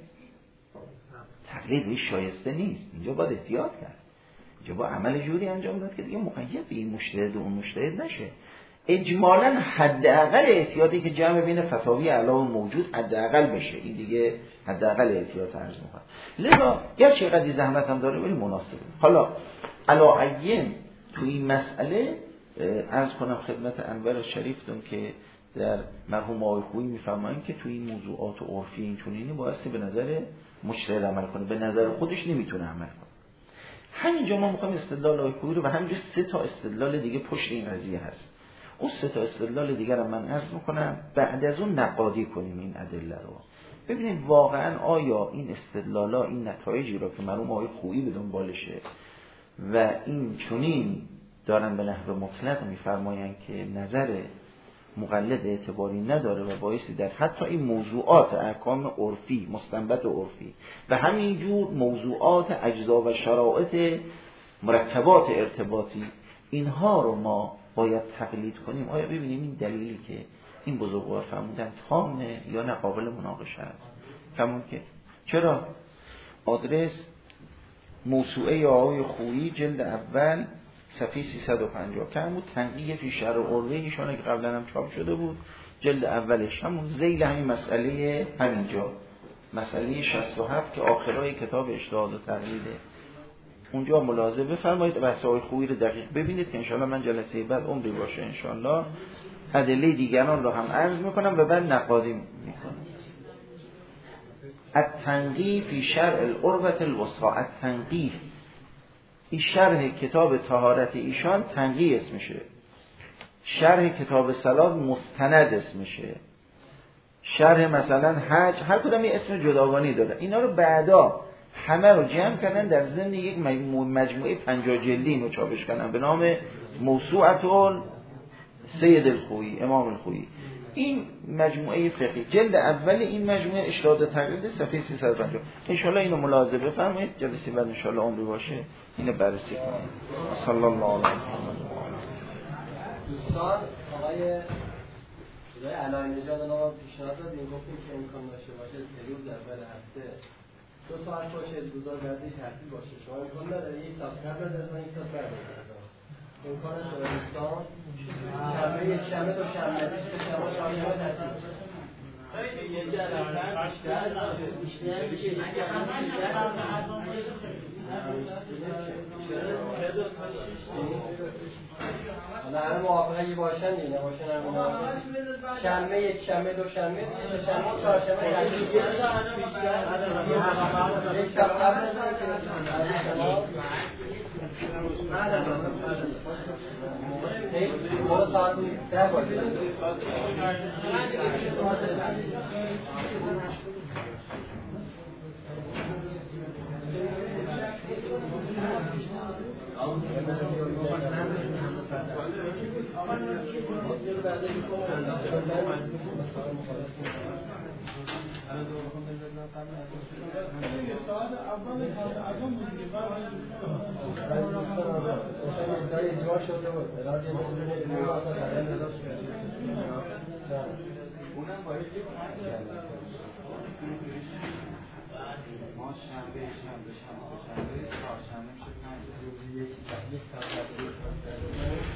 تقلید شایسته نیست، اینجا باید احتیاط کرد، اینجا با عمل جوری انجام داد که دیگه مقید به این مجتهد و اون مجتهد نشه. اجمالاً حداقل احتیاطی که جمع بین فتاوی علاوه موجود حداقل بشه، این دیگه حداقل احتیاط عرض می‌کنه. لذا گرچه قدری زحمت هم داره ولی مناسبه. حالا علاعین تو این مسئله عرض کنم خدمت انور شریفتون که در مرحوم آقای خویی میفرمایند که تو این موضوعات عرفی این چنینی بایستی به نظر مجتهد عمل کنه، به نظر خودش نمیتونه عمل کنه. همینجا ما میخوایم استدلال آقای خویی رو و همینجا 3 تا استدلال دیگه پشت این قضیه هست. اون 3 تا استدلال دیگر رو من عرض میکنم، بعد از اون نقادی کنیم این ادله رو. ببینید واقعا آیا این استدلالا این نتایجی رو که مرحوم آقای خویی به دنبالشه و این چنین دارن به نحو مطلق میفرمایند که نظر مقلد اعتباری نداره و بایستی در حتی این موضوعات احکام عرفی مستنبط عرفی و همینجور موضوعات اجزا و شرائط مرکبات ارتباطی اینها رو ما باید تقلید کنیم. آیا ببینیم این دلیلی که این بزرگوار فرمودن تامه یا نه قابل مناقشه است؟ همون که چرا آدرس موسوعه آقای خویی جلد اول صفحه 350 که همون تنقیه فی شرع عروه ایشانه که قبلا هم چاپ شده بود، جلد اولش همون ذیل همین مسئله همینجا مسئله 67 که آخرای کتاب اجتهاد و تقلیده، اونجا ملاحظه بفرمایید بحث های خویی رو دقیق ببینید که انشاءالله من جلسه بعد عمری باشه انشاءالله ادله دیگران رو هم عرض میکنم و بعد نقادی میکنم. التنقیح فی شرع العروة الوثقی، التنقیح این شرح کتاب طهارت ایشان تنقیح اسمشه، شرح کتاب صلات مستند اسمشه، شرح مثلا حج هر کدام یه اسم جداگانه داره. اینا رو بعدا همه رو جمع کردن در ضمن یک مجموعه 50 جلدی اینو چاپش کردن به نام موسوعة سید الخویی امام الخویی. این مجموعه فقهی جلد اول این مجموعه اشتهاد تقلید صفحه 350 انشالله اینو ملاحظه بفرمایید، جلسه بعد انشالله عمری باشه اینو بررسی کنیم. صلی الله علیه و آله. دوستان آقای علای نژاد ما پیشنهاد دادیم گفتیم که امکان داشته باشه روز اول هفته 2 ساعت باشه، روزا بعدی تعطیل باشه، شما امکان داره یک ساعت قبل از اون یک ساعت بعد از اون امکان داره دوستان شنبه تا شنبه تعطیل خیلی یه جلسه بیشتر حالا همه موافقه باشن دیگه نباشن همه موافقه شنبه یک شنبه دو شنبه دیگه شنبه چهارشنبه یک شب قبل ما شنبه چهارشنبه میشه 5 روز